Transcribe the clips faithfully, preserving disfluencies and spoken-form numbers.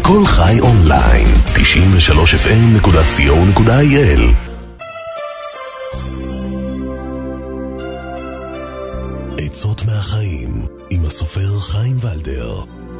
כל חי אונליין, תשעים ושלוש אף אם נקודה סי או נקודה איי אל. עצות מהחיים עם הסופר חיים ולדר.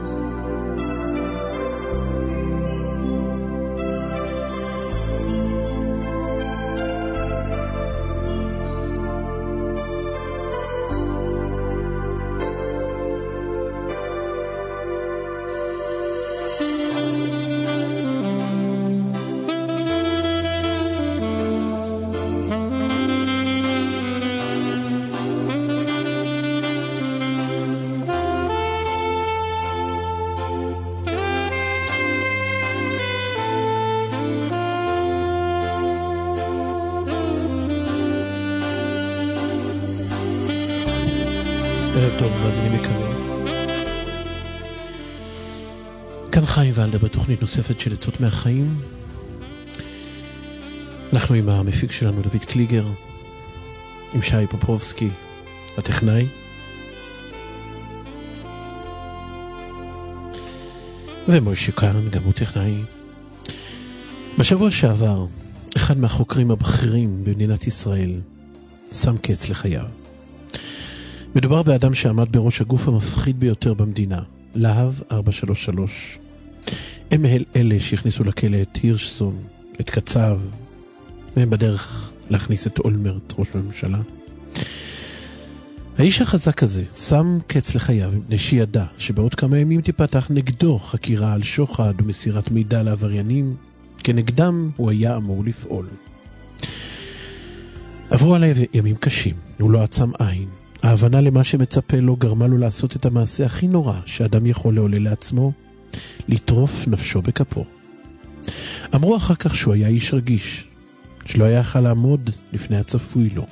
ערב טוב, מאזינים יקרים. כאן חיים ולדר בתוכנית נוספת של עצות מהחיים. אנחנו עם המפיק שלנו דוד קליגר, עם שי פופובסקי הטכנאי, ומוישה כאן גם הוא טכנאי. בשבוע שעבר אחד מהחוקרים הבכירים במדינת ישראל שם קץ לחייו. מדובר באדם שעמד בראש הגוף המפחיד ביותר במדינה, להב ארבע שלוש שלוש. הם אלה שהכניסו לכלא את הירשזון, את קצב, והם בדרך להכניס את אולמרט, ראש הממשלה. האיש החזק הזה שם קץ לחייו מפני שידע שבעוד כמה ימים תיפתח נגדו חקירה על שוחד ומסירת מידע לעבריינים, כנגדם הוא היה אמור לפעול. עברו עליו ימים קשים, הוא לא עצם עין. ההבנה למה שמצפה לו גרמה לו לעשות את המעשה הכי נורא שאדם יכול לעולה לעצמו, לטרוף נפשו בכפו. אמרו אחר כך שהוא היה איש רגיש, שלא היה יכול לעמוד לפני הצפוי לו.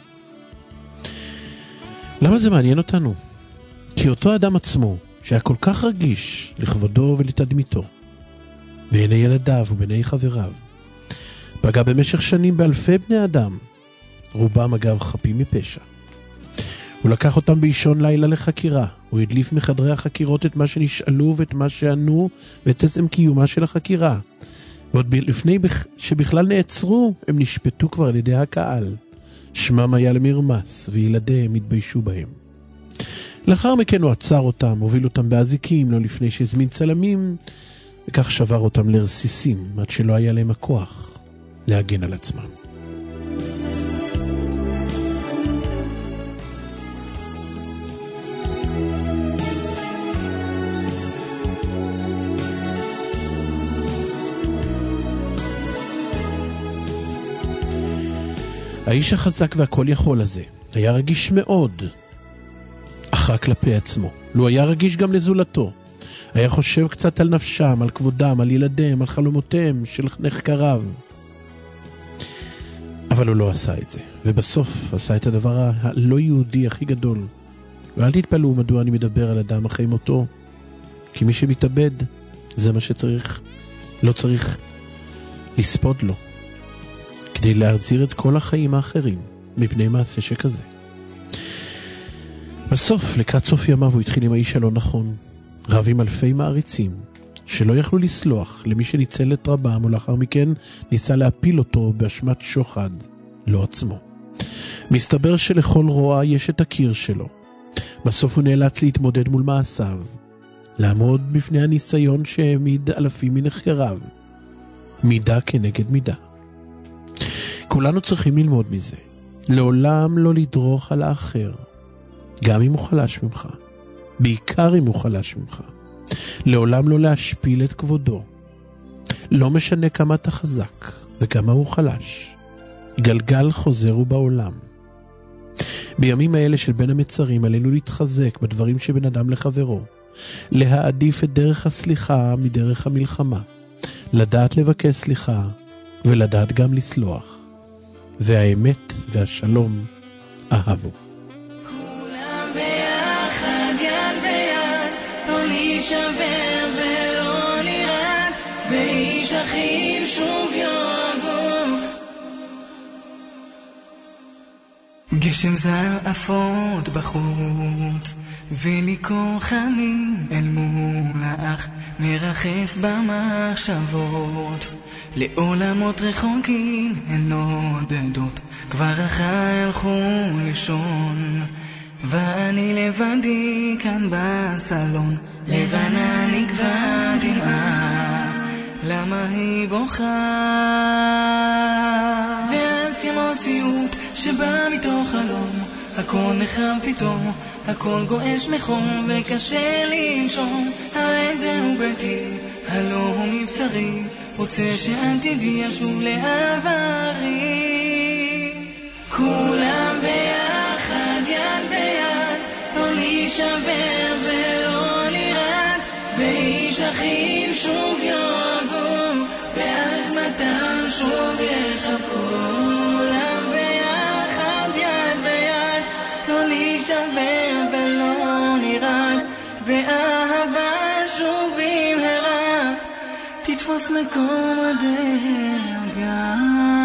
למה זה מעניין אותנו? כי אותו אדם עצמו, שהיה כל כך רגיש לכבודו ולתדמיתו, בעיני ילדיו ובעיני חבריו, פגע במשך שנים באלפי בני אדם, רובם אגב חפים מפשע. הוא לקח אותם באישון לילה לחקירה. הוא הדליף מחדרי החקירות את מה שנשאלו ואת מה שענו ואת עצם קיומה של החקירה. ועוד לפני שבכלל נעצרו, הם נשפטו כבר על ידי הקהל. שמם היה למרמס, וילדיהם התביישו בהם. לאחר מכן הוא עצר אותם, הוביל אותם באזיקים, לא לפני שהזמין צלמים, וכך שבר אותם לרסיסים, עד שלא היה להם הכוח להגן על עצמם. האיש החזק והכל יכול הזה היה רגיש מאוד, אך רק כלפי עצמו. לו היה רגיש גם לזולתו. היה חושב קצת על נפשם, על כבודם, על ילדיהם, על חלומותיהם של נחקריו. אבל הוא לא עשה את זה, ובסוף עשה את הדבר הלא יהודי הכי גדול. ואל תתפלאו מדוע אני מדבר על אדם אחרי מותו, כי מי שמתאבד זה מה שצריך, לא צריך לספוד לו, כדי להחזיר את כל החיים האחרים מפני מעשה שכזה. בסוף, לקראת סוף ימיו, הוא התחיל עם האיש הלא נכון, רב עם אלפי מעריצים, שלא יכלו לסלוח למי שניצל את רבם, ולאחר מכן ניסה להפיל אותו באשמת שוחד, לא עצמו. מסתבר שלכל רוע יש את הקיר שלו. בסוף הוא נאלץ להתמודד מול מעשיו, לעמוד בפני הניסיון שהעמיד אלפים מנחקריו, מידה כנגד מידה. כולנו צריכים ללמוד מזה. לעולם לא לדרוך על האחר, גם אם הוא חלש ממך, בעיקר אם הוא חלש ממך. לעולם לא להשפיל את כבודו. לא משנה כמה אתה חזק וכמה הוא חלש. גלגל חוזר הוא בעולם. בימים האלה של בין המצרים עלינו להתחזק בדברים שבין אדם לחברו, להעדיף את דרך הסליחה מדרך המלחמה, לדעת לבקש סליחה ולדעת גם לסלוח. והאמת והשלום אהבו. כולם ביחד יד ביד, לא להישבר ולא נרעד, ואיש אחים שוב יאהבו. גשם זר אפות בחוץ, ולי כוחנים אל מול האח מרחף במחשבות. לעולמות רחוקים הן נודדות, כבר אחי הלכו לישון, ואני לבדי כאן בסלון. לבנה נגבה דמעה, למה היא בוכה? ואז כמו סיוט שבא מתוך חלום, הכל נחם פתאום, הכל גועש מחום, וקשה לי לנשום. הרי זהו ביתי, הלא הוא מבשרי, רוצה שעתידי ישוב לעברי. כולם ביחד יד ביד, לא להישבר ולא נרד, ואיש אחים שוב יאהבו, באדמתם שוב יחבקו. כולם ביחד יד ביד, לא להישבר ולא נרד, ואהבה שוב במהרה תתפוס מקום הדאגה.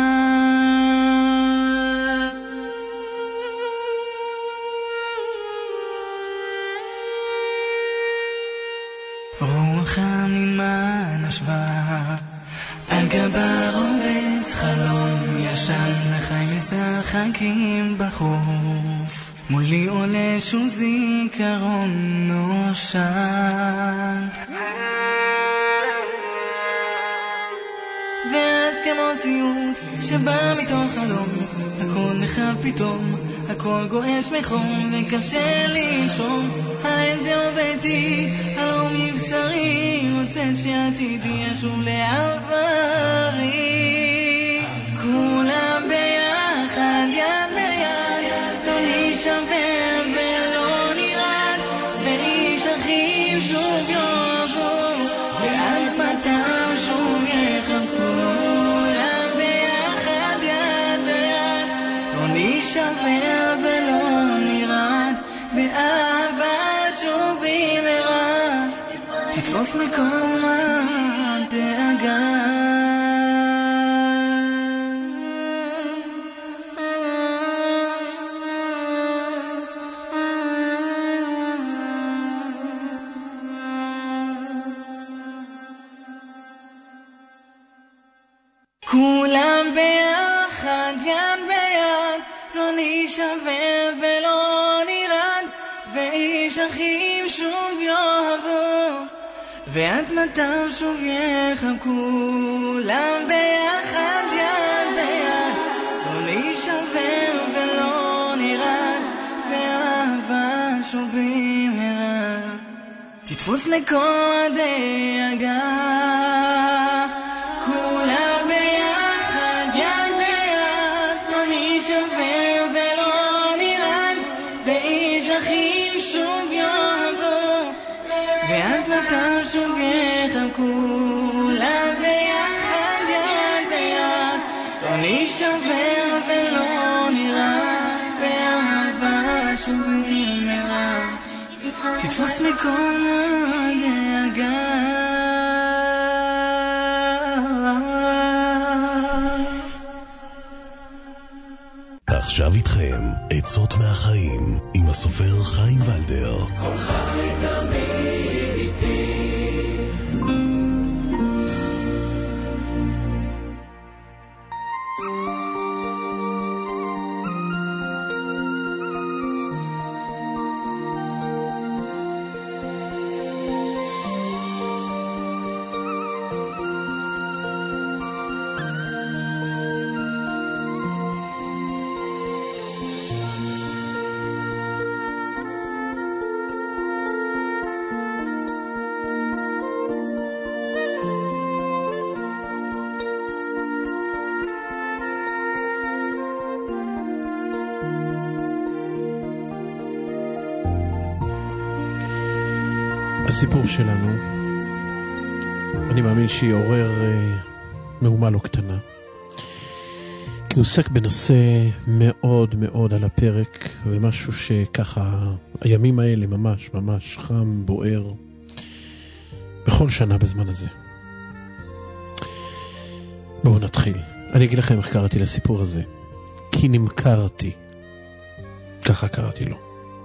רוח המימה נשבה על גבה רובץ חלום ישן, לחי משחקים בחוף, מולי עולה שוב זיכרון נושן. ואז כמו סיוט שבא מתוך חלום, הכל נחב פתאום, הכל גועש מחום, וקשה לי לנשום. האין זהו ביתי, הלא מבצרי, רוצת שעתידי ישוב לעברי. כולם ביחד יד ביד, לא להישבר ולא נרד, ואיש אחים שוב יאהבו, באדמתם שוב יחבקו. כולם ביחד יד ביד, לא להישבר ולא נרד, באהבה שוב במהרה תתפוס מקום הדאגה. כולם ביחד יד ביד, לא להישבר ולא נרד, ואיש אחים שוב יאהבו, ואדמתם שוב יחבקו. כולם ביחד יד ביד, לא להישבר ולא נרד, ואהבה שוב במהרה תתפוס מקום הדאגה. כולם ביחד יד ביד, לא להישבר ולא נרד, ואיש אחים שוב יאהבו, ואדמתם שוב יחבקו. כולם ביחד יד ביד, לא להישבר ולא נרד, ואהבה שוב במהרה תתפוס מקום הדאגה. עכשיו איתכם עצות מהחיים עם הסופר חיים ולדר. כל חי תמיד איתי. הסיפור שלנו, אני מאמין שיעורר אה, מהומה לא קטנה, כי הוא עוסק בנושא מאוד מאוד על הפרק, ומשהו שככה הימים האלה ממש ממש חם, בוער בכל שנה בזמן הזה. בואו נתחיל. אני אגיד לכם איך קראתי לסיפור הזה. כי נמכרתי. ככה קראתי לו.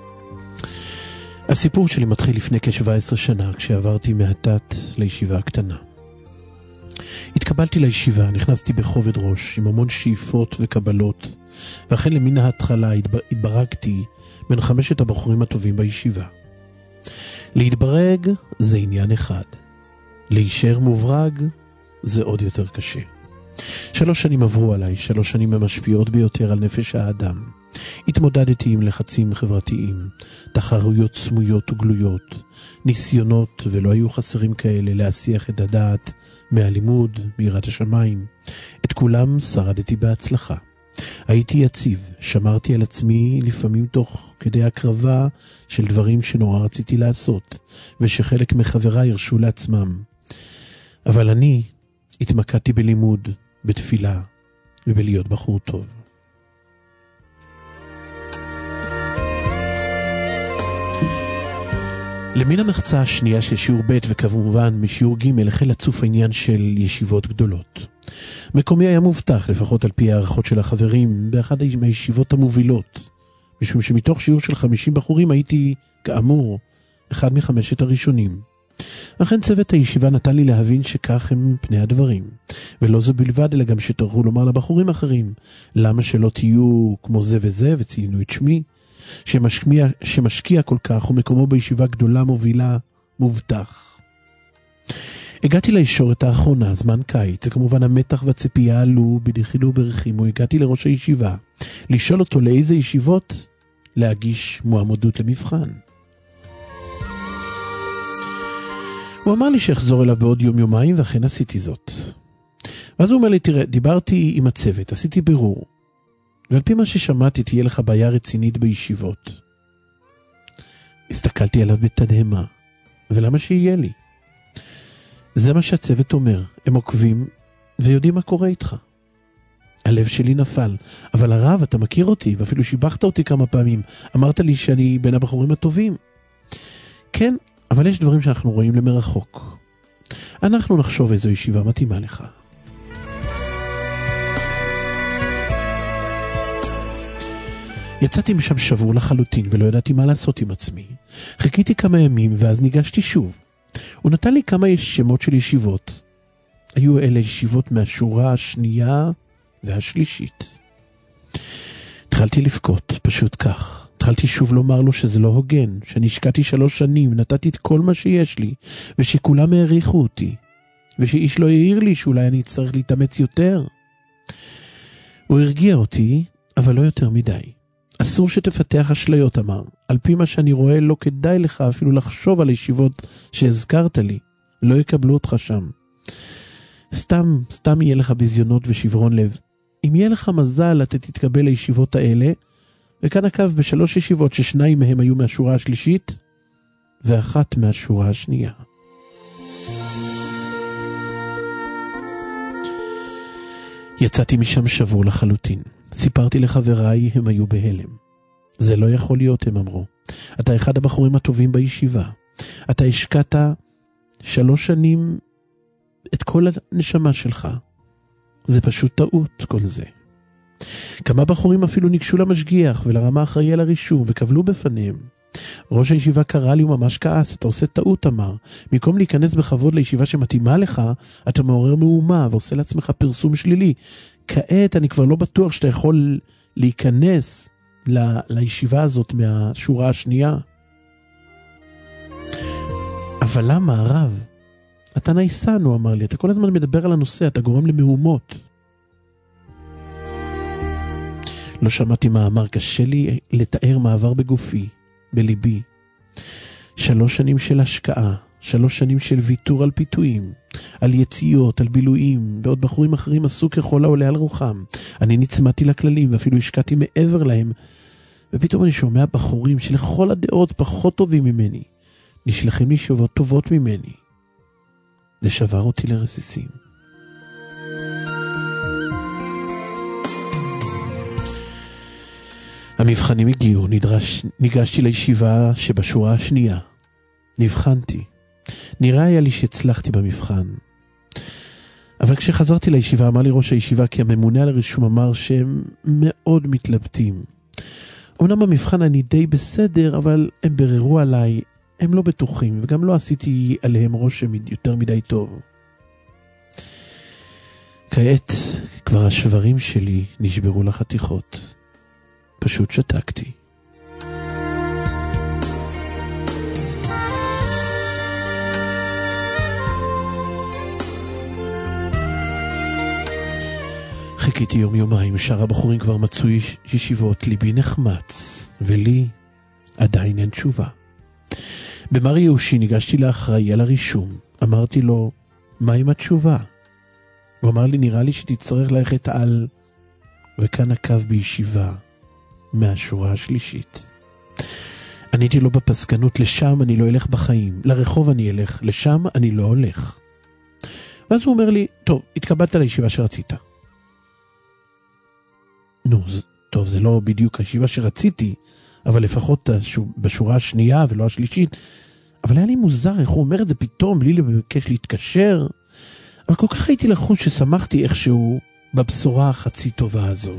הסיפור שלי מתחיל לפני כ-שבע עשרה שנה, כשעברתי מהדת לישיבה הקטנה. התקבלתי לישיבה, נכנסתי בכובד ראש, עם המון שאיפות וקבלות, ואכן למן ההתחלה התברגתי בין חמשת הבחורים הטובים בישיבה. להתברג זה עניין אחד, להישאר מוברג זה עוד יותר קשה. שלוש שנים עברו עליי, שלוש שנים המשפיעות ביותר על נפש האדם. התמודדתי עם לחצים חברתיים, תחרויות סמויות וגלויות, ניסיונות, ולא היו חסרים כאלה, להסיח את הדעת מהלימוד, מיראת השמיים. את כולם שרדתי בהצלחה. הייתי יציב, שמרתי על עצמי לפעמים תוך כדי הקרבה של דברים שנורא רציתי לעשות, ושחלק מחבריי הרשו לעצמם. אבל אני התמקדתי בלימוד, בתפילה ובלהיות בחור טוב. למן המחצה השנייה של שיעור ב' וכמובן משיעור ג' החל לצוף העניין של ישיבות גדולות. מקומי היה מובטח, לפחות על פי הערכות של החברים, באחד מהישיבות המובילות, משום שמתוך שיעור של חמישים בחורים הייתי, כאמור, אחד מחמשת הראשונים. אכן צוות הישיבה נתן לי להבין שכך הם פני הדברים, ולא זו בלבד, אלא גם שתרחו לומר לבחורים אחרים, למה שלא תהיו כמו זה וזה, וציינו את שמי, שמשקיע, שמשקיע כל כך ומקומו בישיבה גדולה מובילה מובטח. הגעתי לישורת האחרונה, זמן קיץ, וכמובן המתח והציפייה עלו בדחילו ברחימו. הגעתי לראש הישיבה, לשאול אותו לאיזה ישיבות להגיש מועמדות למבחן. הוא אמר לי שאחזור אליו בעוד יום יומיים, ואכן עשיתי זאת. ואז הוא אומר לי, תראה, דיברתי עם הצוות, עשיתי בירור, ועל פי מה ששמעתי תהיה לך בעיה רצינית בישיבות. הסתכלתי עליו בתדהמה, ולמה שיהיה לי? זה מה שהצוות אומר, הם עוקבים ויודעים מה קורה איתך. הלב שלי נפל, אבל הרב, אתה מכיר אותי, ואפילו שיבחת אותי כמה פעמים, אמרת לי שאני בין הבחורים הטובים. כן, אבל יש דברים שאנחנו רואים למרחוק. אנחנו נחשוב איזו ישיבה מתאימה לך. יצאתי משם שבור לחלוטין ולא ידעתי מה לעשות עם עצמי. חיכיתי כמה ימים ואז ניגשתי שוב. הוא נתן לי כמה שמות של ישיבות. היו אלה ישיבות מהשורה השנייה והשלישית. התחלתי לבכות, פשוט כך. התחלתי שוב לומר לו שזה לא הוגן, שאני השקעתי שלוש שנים, נתתי את כל מה שיש לי, ושכולם העריכו אותי, ושאיש לא העיר לי שאולי אני צריך להתאמץ יותר. הוא הרגיע אותי, אבל לא יותר מדי. אסור שתפתח אשליות, אמר. על פי מה שאני רואה, לא כדאי לך אפילו לחשוב על הישיבות שהזכרת לי. לא יקבלו אותך שם. סתם, סתם יהיה לך בזיונות ושברון לב. אם יהיה לך מזל, אתה תתקבל לישיבות האלה, וכאן הקו בשלוש ישיבות ששניים מהם היו מהשורה השלישית, ואחת מהשורה השנייה. יצאתי משם שבור לחלוטין. סיפרתי לחבריי, הם היו בהלם. זה לא יכול להיות, הם אמרו. אתה אחד הבחורים הטובים בישיבה. אתה השקעת שלוש שנים את כל הנשמה שלך. זה פשוט טעות כל זה. כמה בחורים אפילו ניגשו למשגיח ולרמה אחראי על הרישום וקבלו בפניהם. ראש הישיבה קרא לי וממש כעס, אתה עושה טעות, אמר. במקום להיכנס בכבוד לישיבה שמתאימה לך, אתה מעורר מהומה ועושה לעצמך פרסום שלילי. כעת אני כבר לא בטוח שאתה יכול להיכנס ל- לישיבה הזאת מהשורה השנייה. אבל למה, הרב? אתה נייסן, הוא אמר לי, אתה כל הזמן מדבר על הנושא, אתה גורם למהומות. לא שמעתי מה אמר, קשה לי לתאר מעבר בגופי, בליבי. שלוש שנים של השקעה, שלוש שנים של ויתור על פיתויים, על יציאות, על בילויים, בעוד בחורים אחרים עשו ככל העולה על רוחם. אני נצמדתי לכללים ואפילו השקעתי מעבר להם, ופתאום אני שומע בחורים שלכל הדעות פחות טובים ממני, נשלחים לי שובות טובות ממני. זה שבר אותי לרסיסים. המבחנים הגיעו, נדרש, ניגשתי לישיבה שבשורה השנייה. נבחנתי. נראה היה לי שהצלחתי במבחן. אבל כשחזרתי לישיבה, אמר לי ראש הישיבה כי הממונה על הרישום אמר שהם מאוד מתלבטים. אומנם המבחן אני די בסדר, אבל הם בררו עליי, הם לא בטוחים, וגם לא עשיתי עליהם רושם יותר מדי טוב. כעת כבר השברים שלי נשברו לחתיכות. פשוט שתקתי. חיכיתי יום יומיים, שאר הבחורים כבר מצאו ישיבות, ליבי נחמץ, ולי עדיין אין תשובה. במר יאושי ניגשתי לאחראי על הרישום, אמרתי לו, מה עם התשובה? הוא אמר לי, נראה לי שתצטרך ללכת על, וכאן הקו בישיבה, מהשורה השלישית. עניתי לו בפסקנות, לשם אני לא אלך בחיים, לרחוב אני אלך, לשם אני לא הולך. ואז הוא אומר לי, טוב, התקבלת לישיבה שרצית. נו, זה, טוב, זה לא בדיוק הישיבה שרציתי, אבל לפחות בשורה השנייה ולא השלישית. אבל היה לי מוזר איך הוא אומר את זה פתאום, בלי לבקש להתקשר. אבל כל כך הייתי לחוש ששמחתי איכשהו בבשורה החצי טובה הזו.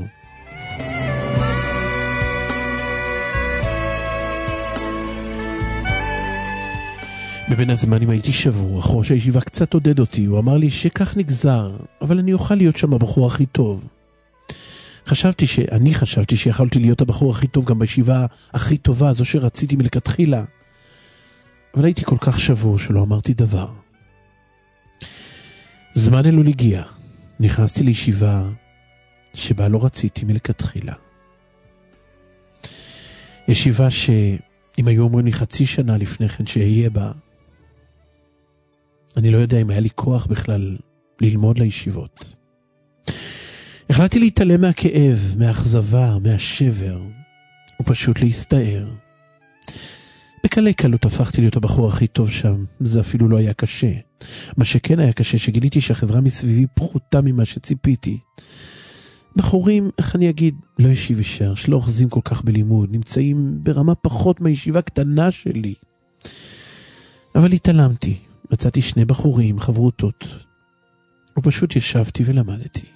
בבין הזמנים הייתי שבור, אחור שהישיבה קצת עודד אותי, הוא אמר לי שכך נגזר, אבל אני אוכל להיות שם הבחור הכי טוב. חשבתי ש... אני חשבתי שיכולתי להיות הבחור הכי טוב גם בישיבה הכי טובה, זו שרציתי מלכתחילה. אבל הייתי כל כך שבור שלא אמרתי דבר. זמן אלול הגיע. נכנסתי לישיבה שבה לא רציתי מלכתחילה. ישיבה שאם היו אומרים לי חצי שנה לפני כן שאהיה בה, אני לא יודע אם היה לי כוח בכלל ללמוד לישיבות. החלטתי להתעלם מהכאב, מהאכזבה, מהשבר, ופשוט להסתער. בקלי קלות הפכתי להיות הבחור הכי טוב שם, זה אפילו לא היה קשה. מה שכן היה קשה, שגיליתי שהחברה מסביבי פחותה ממה שציפיתי. בחורים, איך אני אגיד, לא ישיב ישר, שלא אוחזים כל כך בלימוד, נמצאים ברמה פחות מהישיבה קטנה שלי. אבל התעלמתי, מצאתי שני בחורים, חברותות, ופשוט ישבתי ולמדתי.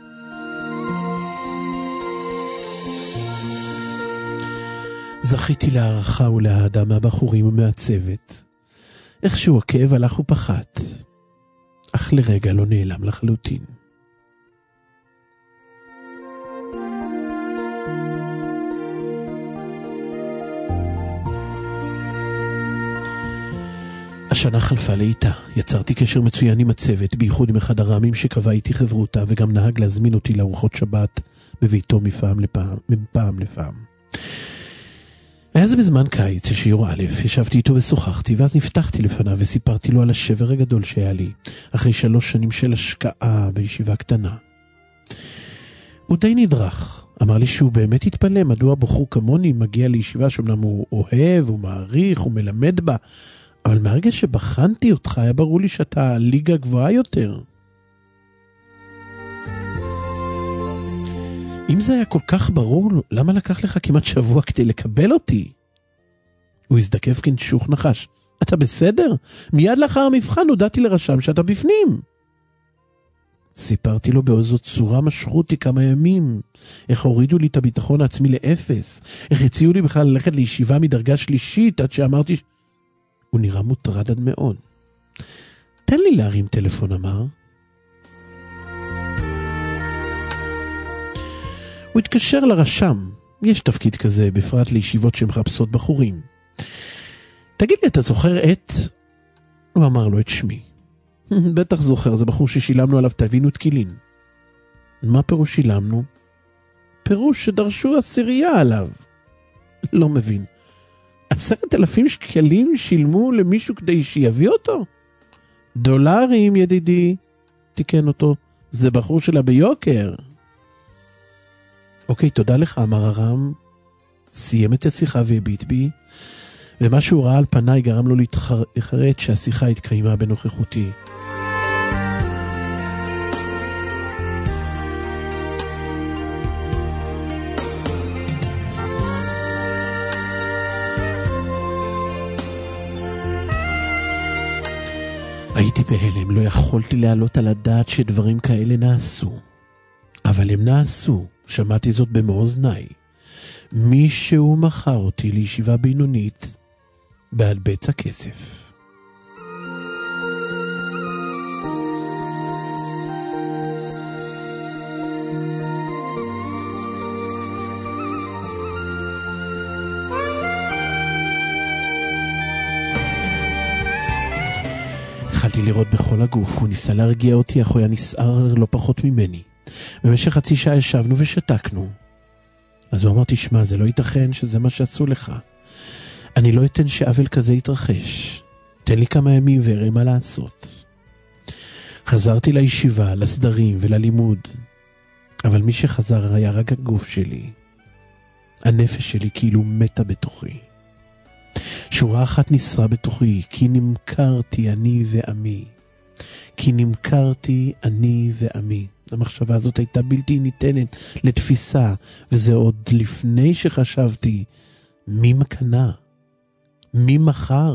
זכיתי להערכה ולהעדה מהבחורים ומהצוות. איכשהו הכאב הלך ופחת, אך לרגע לא נעלם לחלוטין. השנה חלפה לאיתה, יצרתי קשר מצוין עם הצוות, בייחוד עם אחד הרמים שקבע איתי חברותה, וגם נהג להזמין אותי לארוחות שבת בביתו מפעם לפעם, מפעם לפעם. היה זה בזמן קיץ, שיעור א', ישבתי איתו ושוחחתי, ואז נפתחתי לפניו וסיפרתי לו על השבר הגדול שהיה לי, אחרי שלוש שנים של השקעה בישיבה קטנה. הוא די נדרך, אמר לי שהוא באמת התפלא, מדוע בחור כמוני מגיע לישיבה שאומנם הוא אוהב, הוא מעריך, הוא מלמד בה, אבל מהרגע שבחנתי אותך, היה ברור לי שאתה ליגה גבוהה יותר. אם זה היה כל כך ברור, למה לקח לך כמעט שבוע כדי לקבל אותי? הוא הזדקף כנשוך נחש. אתה בסדר? מיד לאחר המבחן הודעתי לרשם שאתה בפנים. סיפרתי לו באיזו צורה משכו אותי כמה ימים. איך הורידו לי את הביטחון העצמי לאפס. איך הציעו לי בכלל ללכת לישיבה מדרגה שלישית, עד שאמרתי... הוא נראה מוטרד עד מאוד. תן לי להרים טלפון, אמר. הוא התקשר לרשם. יש תפקיד כזה, בפרט לישיבות שמחפשות בחורים. תגיד לי, אתה זוכר את... הוא אמר לו את שמי. בטח זוכר, זה בחור ששילמנו עליו תבינו תקילין. מה פירוש שילמנו? פירוש שדרשו עשירייה עליו. לא מבין. עשרת אלפים שקלים שילמו למישהו כדי שיביא אותו? דולרים, ידידי. תיקן אותו. זה בחור שלה ביוקר. אוקיי, תודה לך, אמר הרם. סיים את השיחה והביט בי, ומה שהוא ראה על פניי גרם לו להתחרט שהשיחה התקיימה בנוכחותי. הייתי בהלם, לא יכולתי להעלות על הדעת שדברים כאלה נעשו. אבל הם נעשו, שמעתי זאת במו אוזניי. מישהו מכר אותי לישיבה בינונית בעד בצע כסף. התחלתי לראות בכל הגוף, הוא ניסה להרגיע אותי, אך הוא היה נסער לא פחות ממני. במשך חצי שעה ישבנו ושתקנו. אז הוא אמר, תשמע, זה לא ייתכן שזה מה שעשו לך. אני לא אתן שעוול כזה יתרחש. תן לי כמה ימים והראה מה לעשות. חזרתי לישיבה, לסדרים וללימוד. אבל מי שחזר היה רק הגוף שלי. הנפש שלי כאילו מתה בתוכי. שורה אחת נשרה בתוכי, כי נמכרתי אני ועמי. כי נמכרתי אני ועמי. המחשבה הזאת הייתה בלתי ניתנת לתפיסה, וזה עוד לפני שחשבתי, מי מקנה? מי מחר?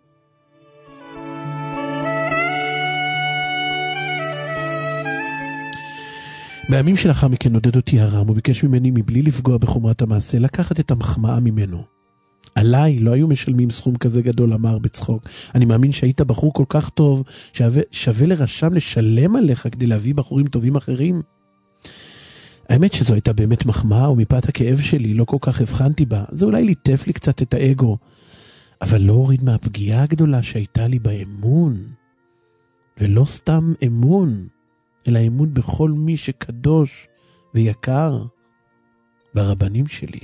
בימים שלאחר מכן נודד אותי הרם, וביקש ממני מבלי לפגוע בחומרת המעשה, לקחת את המחמאה ממנו. עליי לא היו משלמים סכום כזה גדול, אמר בצחוק. אני מאמין שהיית בחור כל כך טוב, שווה, שווה לרשם לשלם עליך כדי להביא בחורים טובים אחרים. האמת שזו הייתה באמת מחמאה, ומפאת הכאב שלי לא כל כך הבחנתי בה. זה אולי ליטף לי קצת את האגו, אבל לא הוריד מהפגיעה הגדולה שהייתה לי באמון. ולא סתם אמון, אלא אמון בכל מי שקדוש ויקר, ברבנים שלי.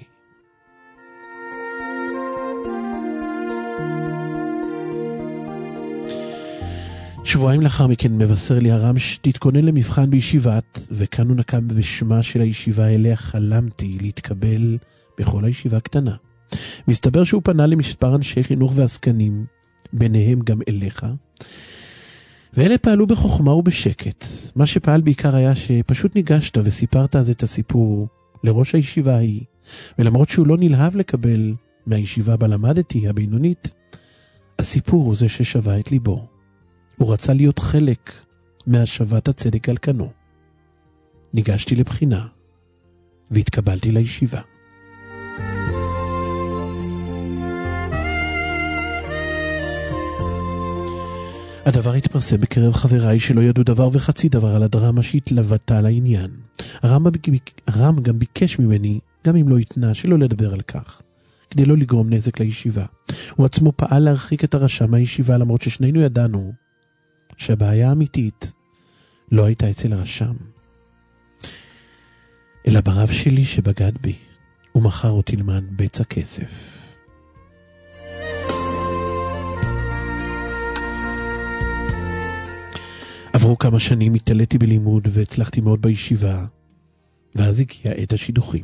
שבועיים לאחר מכן מבשר לי הרם שתתכונן למבחן בישיבת, וכאן הוא נקם בשמה של הישיבה אליה חלמתי להתקבל בכל הישיבה קטנה. מסתבר שהוא פנה למספר אנשי חינוך ועסקנים, ביניהם גם אליך, ואלה פעלו בחוכמה ובשקט. מה שפעל בעיקר היה שפשוט ניגשת וסיפרת אז את הסיפור לראש הישיבה ההיא, ולמרות שהוא לא נלהב לקבל מהישיבה בה למדתי, הבינונית, הסיפור הוא זה ששווה את ליבו. הוא רצה להיות חלק מהשבת הצדק על כנו. ניגשתי לבחינה והתקבלתי לישיבה. הדבר התפרסם בקרב חבריי שלא ידעו דבר וחצי דבר על הדרמה שהתלוותה לעניין. הרם, הרם גם ביקש ממני, גם אם לא התנה, שלא לדבר על כך, כדי לא לגרום נזק לישיבה. הוא עצמו פעל להרחיק את הרשם מהישיבה, למרות ששנינו ידענו שהבעיה האמיתית לא הייתה אצל הרשם, אלא ברב שלי שבגד בי ומכר אותי למען בצע כסף. עברו כמה שנים, התעליתי בלימוד והצלחתי מאוד בישיבה, ואז הגיעה עת השידוכים.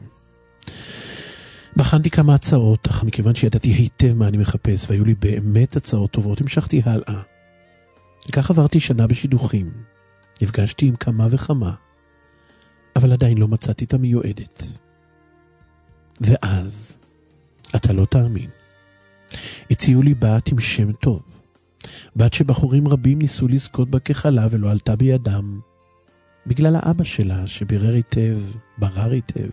בחנתי כמה הצעות, אך מכיוון שידעתי היטב מה אני מחפש, והיו לי באמת הצעות טובות, המשכתי הלאה. וכך עברתי שנה בשידוכים. נפגשתי עם כמה וכמה, אבל עדיין לא מצאתי את המיועדת. ואז, אתה לא תאמין, הציעו לי בת עם שם טוב. בת שבחורים רבים ניסו לזכות בה כחלה ולא עלתה בידם, בגלל האבא שלה שבירר היטב, ברר היטב.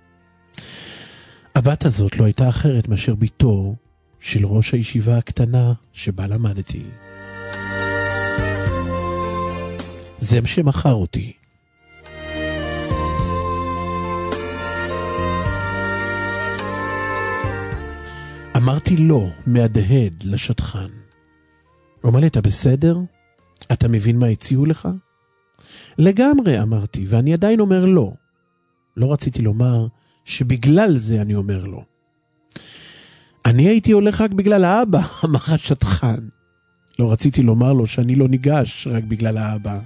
הבת הזאת לא הייתה אחרת מאשר ביתו של ראש הישיבה הקטנה שבה למדתי. זה שמכר אותי. אמרתי לא, מהדהד לשטחן. הוא אמר לי, אתה בסדר? אתה מבין מה הציעו לך? לגמרי, אמרתי, ואני עדיין אומר לא. לא רציתי לומר שבגלל זה אני אומר לא. אני הייתי הולך רק בגלל האבא, אמר השטחן. לא רציתי לומר לו שאני לא ניגש רק בגלל האבא.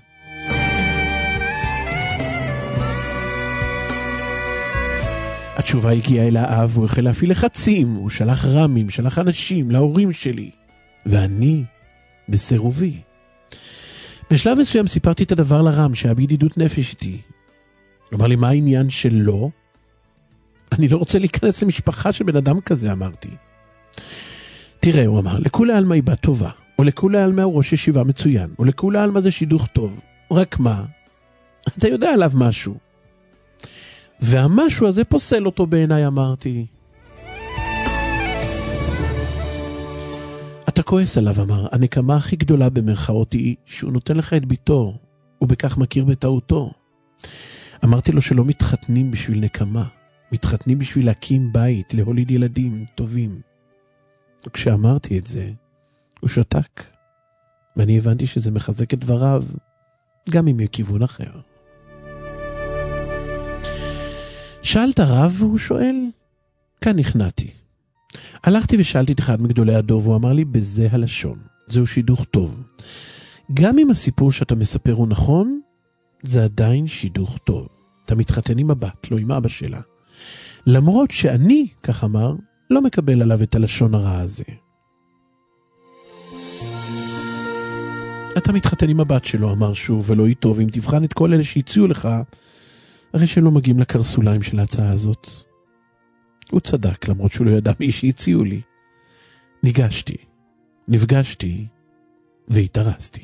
התשובה הגיעה אל האב, הוא החל להפעיל לחצים, הוא שלח רמים, שלח אנשים להורים שלי, ואני בסירובי. בשלב מסוים סיפרתי את הדבר לרם שהיה בידידות נפש איתי. הוא אמר לי, מה העניין שלו? אני לא רוצה להיכנס למשפחה של בן אדם כזה, אמרתי. תראה, הוא אמר, לכולי עלמא היא בת טובה, או לכולי עלמא הוא ראש ישיבה מצוין, או לכולי עלמא זה שידוך טוב. רק מה? אתה יודע עליו משהו. והמשהו הזה פוסל אותו בעיניי, אמרתי. אתה כועס עליו, אמר, הנקמה הכי גדולה במרכאות היא שהוא נותן לך את ביתו, ובכך מכיר בטעותו. אמרתי לו שלא מתחתנים בשביל נקמה, מתחתנים בשביל להקים בית, להוליד ילדים טובים. וכשאמרתי את זה, הוא שתק, ואני הבנתי שזה מחזק את דבריו, גם אם מכיוון אחר. שאלת הרב, והוא שואל, כאן נכנעתי. הלכתי ושאלתי את אחד מגדולי הדור, והוא אמר לי, בזה הלשון, זהו שידוך טוב. גם אם הסיפור שאתה מספר הוא נכון, זה עדיין שידוך טוב. אתה מתחתן עם הבת, לא עם אבא שלה. למרות שאני, כך אמר, לא מקבל עליו את הלשון הרע הזה. אתה מתחתן עם הבת שלו, אמר שוב, ולא איתו, ואם תבחן את כל אלה שהציעו לך, הרי שלא מגיעים לקרסוליים של ההצעה הזאת. הוא צדק, למרות שהוא לא ידע מי שהציעו לי. ניגשתי, נפגשתי, והתארסתי.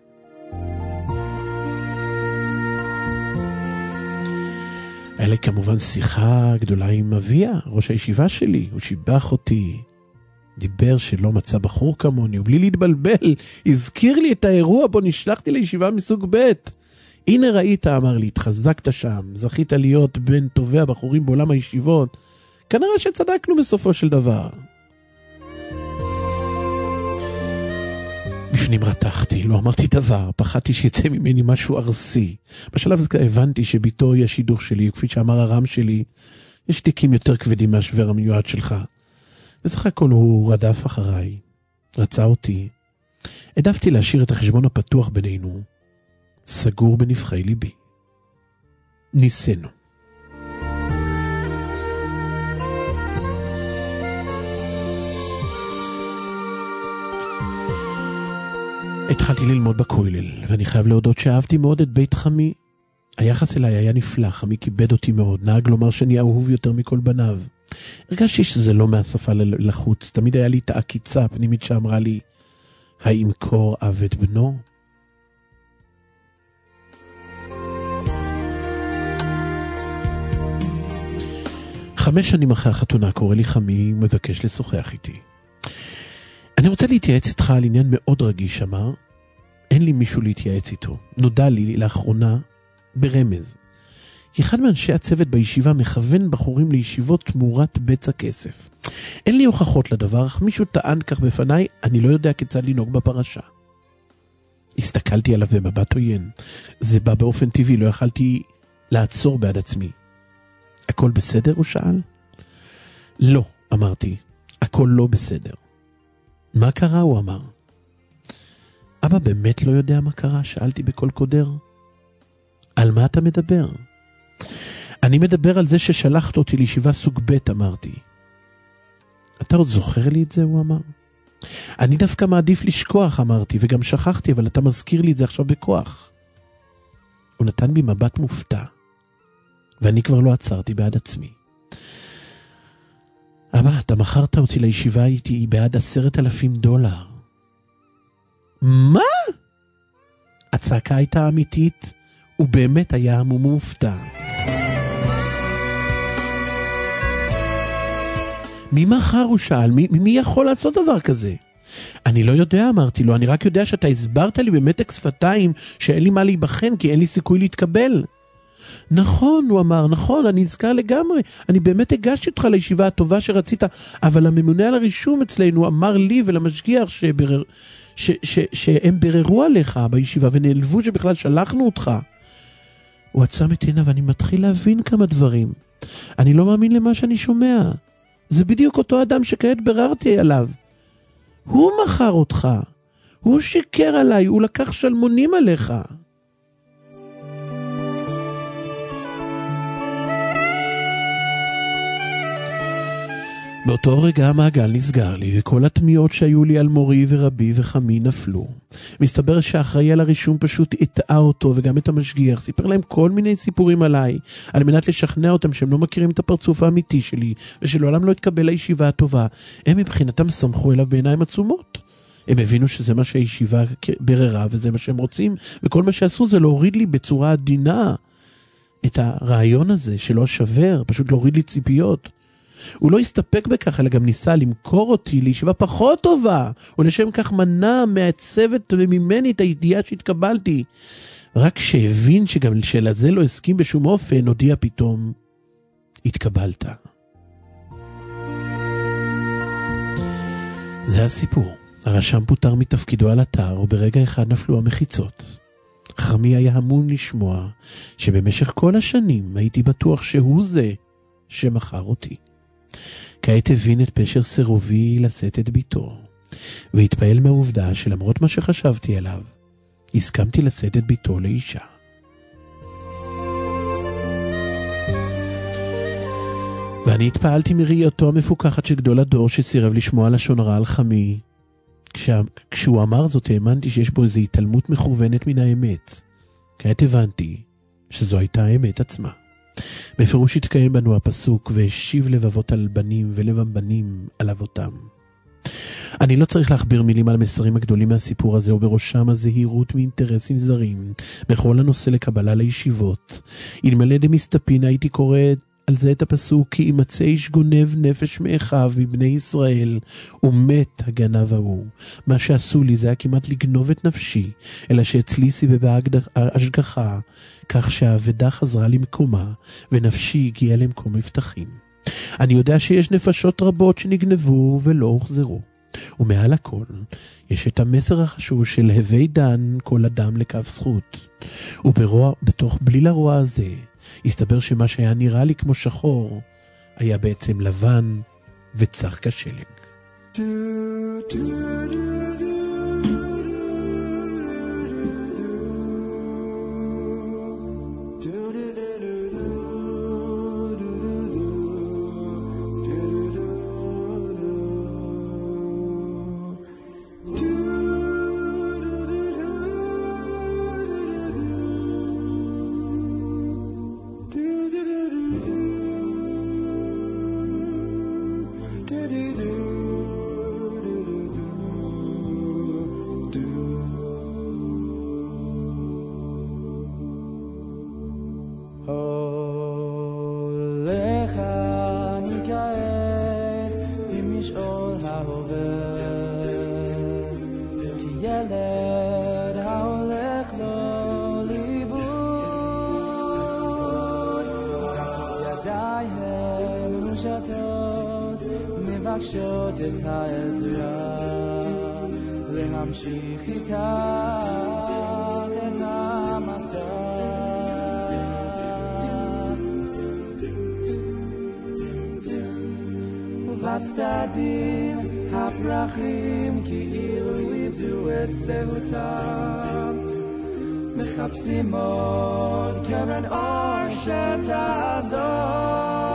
היה לי כמובן שיחה גדולה עם אביה, ראש הישיבה שלי. הוא שיבח אותי, דיבר שלא מצא בחור כמוני, ובלי להתבלבל, הזכיר לי את האירוע בו נשלחתי לישיבה מסוג ב'. הנה ראית, אמר לי, התחזקת שם, זכית להיות בין טובי הבחורים בעולם הישיבות. כנראה שצדקנו בסופו של דבר. בפנים רתחתי, לא אמרתי דבר, פחדתי שיצא ממני משהו ארסי. בשלב הזה הבנתי שביתו היא השידוך שלי, וכפי שאמר הרם שלי, יש תיקים יותר כבדים מהשוור המיועד שלך. בסך הכל הוא רדף אחריי, רצה אותי. העדפתי להשאיר את החשבון הפתוח בינינו, סגור בנבחי ליבי. ניסינו. התחלתי ללמוד בכולל, ואני חייב להודות שאהבתי מאוד את בית חמי. היחס אליי היה נפלא, חמי כיבד אותי מאוד, נהג לומר שאני אהוב יותר מכל בניו. הרגשתי שזה לא מהשפה לחוץ, תמיד היה לי את העקיצה הפנימית שאמרה לי, האם קור אב את בנו? חמש שנים אחרי החתונה קורא לי חמי, מבקש לשוחח איתי. אני רוצה להתייעץ איתך על עניין מאוד רגיש, אמר. אין לי מישהו להתייעץ איתו. נודע לי לאחרונה ברמז. אחד מאנשי הצוות בישיבה מכוון בחורים לישיבות תמורת בצע כסף. אין לי הוכחות לדבר, אך מישהו טען כך בפניי, אני לא יודע כיצד לנהוג בפרשה. הסתכלתי עליו במבט עוין. זה בא באופן טבעי, לא יכלתי לעצור בעד עצמי. הכל בסדר? הוא שאל. לא, אמרתי. הכל לא בסדר. מה קרה? הוא אמר. אבא באמת לא יודע מה קרה? שאלתי בכל קודר. על מה אתה מדבר? אני מדבר על זה ששלחת אותי לישיבה סוג ב', אמרתי. אתה עוד זוכר לי את זה? הוא אמר. אני דווקא מעדיף לשכוח, אמרתי, וגם שכחתי, אבל אתה מזכיר לי את זה עכשיו בכוח. הוא נתן בי מבט מופתע, ואני כבר לא עצרתי בעד עצמי. אבא, אתה מכרת אותי לישיבה, הייתי בעד עשרת אלפים דולר. מה? הצעקה הייתה אמיתית, ובאמת היה מופתע. מי מחר? הוא שאל, מי, מי יכול לעשות דבר כזה? אני לא יודע, אמרתי לו, אני רק יודע שאתה הסברת לי במתק שפתיים שאין לי מה להיבחן, כי אין לי סיכוי להתקבל. נכון, הוא אמר, נכון, אני נזכר לגמרי, אני באמת הגשתי אותך לישיבה הטובה שרצית, אבל הממונה על הרישום אצלנו אמר לי ולמשגיח שברר, ש, ש, שהם בררו עליך בישיבה ונעלבו שבכלל שלחנו אותך. הוא עצם את עיניו ואני מתחיל להבין כמה דברים. אני לא מאמין למה שאני שומע. זה בדיוק אותו אדם שכעת בררתי עליו. הוא מכר אותך. הוא שיקר עליי, הוא לקח שלמונים עליך. באותו רגע המעגל נסגר לי, וכל התמיעות שהיו לי על מורי ורבי וחמי נפלו. מסתבר שהאחראי על הרישום פשוט הטעה אותו, וגם את המשגיח, סיפר להם כל מיני סיפורים עליי, על מנת לשכנע אותם שהם לא מכירים את הפרצוף האמיתי שלי, ושלעולם לא התקבל לישיבה הטובה. הם מבחינתם סמכו אליו בעיניים עצומות. הם הבינו שזה מה שהישיבה בררה, וזה מה שהם רוצים, וכל מה שעשו זה להוריד לי בצורה עדינה את הרעיון הזה, שלא שבר, פשוט להוריד לי ציפיות. הוא לא הסתפק בכך, אלא גם ניסה למכור אותי לישיבה פחות טובה, ולשם כך מנע מהצוות וממני את הידיעה שהתקבלתי. רק שהבין שגם שלזה לא הסכים בשום אופן, הודיע פתאום, התקבלת. זה הסיפור. הרשם פוטר מתפקידו על אתר, וברגע אחד נפלו המחיצות. חמי היה המון לשמוע שבמשך כל השנים הייתי בטוח שהוא זה שמכר אותי. כעת הבין את פשר סירובי לשאת את ביתו, והתפעל מהעובדה שלמרות מה שחשבתי עליו, הסכמתי לשאת את ביתו לאישה. ואני התפעלתי מראייתו המפוקחת של גדול הדור שסירב לשמוע לשון רע על חמי. כשה, כשהוא אמר זאת האמנתי שיש בו איזו התעלמות מכוונת מן האמת. כעת הבנתי שזו הייתה האמת עצמה. בפירוש התקיים בנו הפסוק, והשיב לבבות על בנים ולב הבנים על אבותם. אני לא צריך להכביר מילים על המסרים הגדולים מהסיפור הזה, ובראשם הזהירות מאינטרסים זרים, בכל הנושא לקבלה לישיבות. אלמלא דמסתפין הייתי קורא על זה את הפסוק, כי ימצא איש גונב נפש מאחיו מבני ישראל, ומת הגנב ההוא. מה שעשו לי זה היה כמעט לגנוב את נפשי, אלא שאצלי סיבבה השגחה, כך שהאבדה חזרה למקומה, ונפשי הגיעה למקום מבטחים. אני יודע שיש נפשות רבות שנגנבו ולא הוחזרו. ומעל הכל, יש את המסר החשוב של הווי דן כל אדם לקו זכות. וברוע, בתוך בליל הרוע הזה, הסתבר שמה שהיה נראה לי כמו שחור, היה בעצם לבן וצח כשלג. מבקשות את העזרה להמשיך איתך את המסע. ובצדדים הפרחים כאילו ידעו את זהותם, מחפשים עוד קרן אור שתעזור,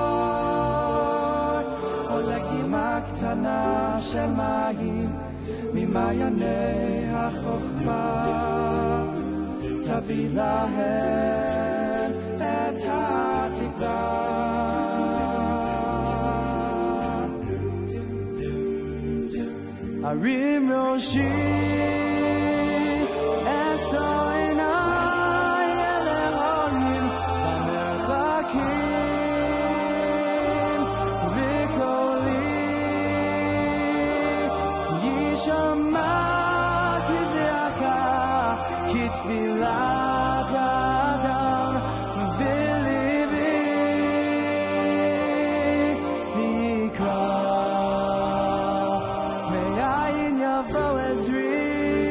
לגימה קטנה של מגים ממעייני החוכמה, תביא להם את התקווה. הרים ראשי אשא עיניי אל ההרים המרחקים, שמע כזעקה, כתפילת האדם, וליבי יקרא, מאין יבוא עזרי.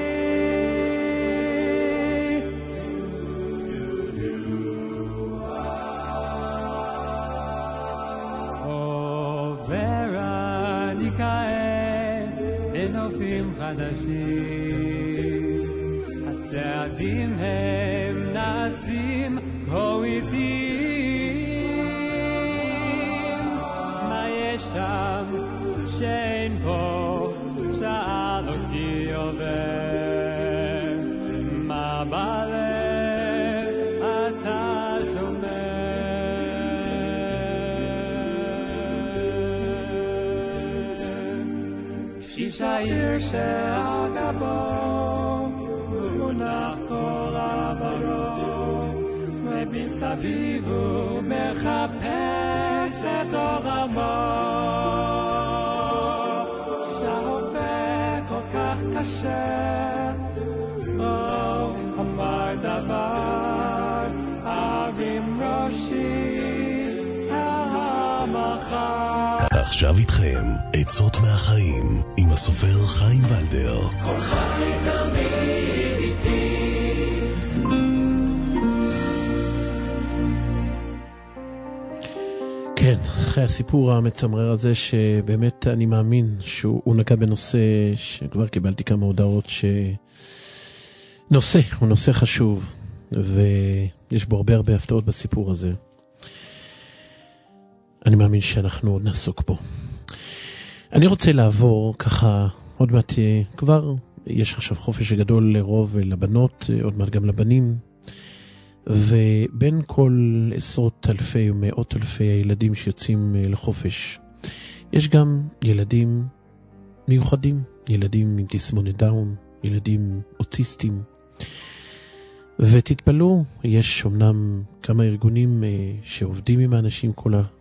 עובר אני כעת בנופים חדשים, הצעדים הם נעשים כה איטיים. מה יש שם שאין פה? שאל אותי עובר. מה בלב אתה שומע? שיש העיר שעל גבו מונח כל עברו, מביט סביב ומחפש את עולמו שההווה כל כך קשה אמר דבר ארים ראשי אל המחר. עכשיו איתכם עצות מהחיים עם הסופר חיים ולדר. כל חי תמיד איתי. כן, אחרי הסיפור המצמרר הזה שבאמת אני מאמין שהוא נגע בנושא שכבר קיבלתי כמה הודעות שנושא, הוא נושא חשוב ויש בו הרבה הרבה הפתעות בסיפור הזה. אני מאמין שאנחנו עוד נעסוק בו. אני רוצה לעבור ככה, עוד מעט כבר, יש עכשיו חופש גדול לרוב לבנות, עוד מעט גם לבנים, ובין כל עשרות אלפי ומאות אלפי הילדים שיוצאים לחופש, יש גם ילדים מיוחדים, ילדים עם תסמונת דאון, ילדים אוטיסטים, ותתפלו, יש אומנם כמה ארגונים שעובדים עם האנשים כל, ה,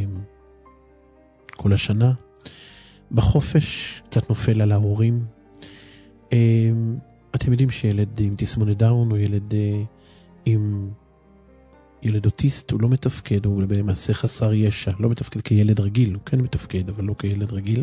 כל השנה, בחופש קצת נופל על ההורים. אתם יודעים שילד עם תסמונת דאון או ילד עם ילד אוטיסט הוא לא מתפקד, הוא למעשה חסר ישע, לא מתפקד כילד רגיל, הוא כן מתפקד אבל לא כילד רגיל.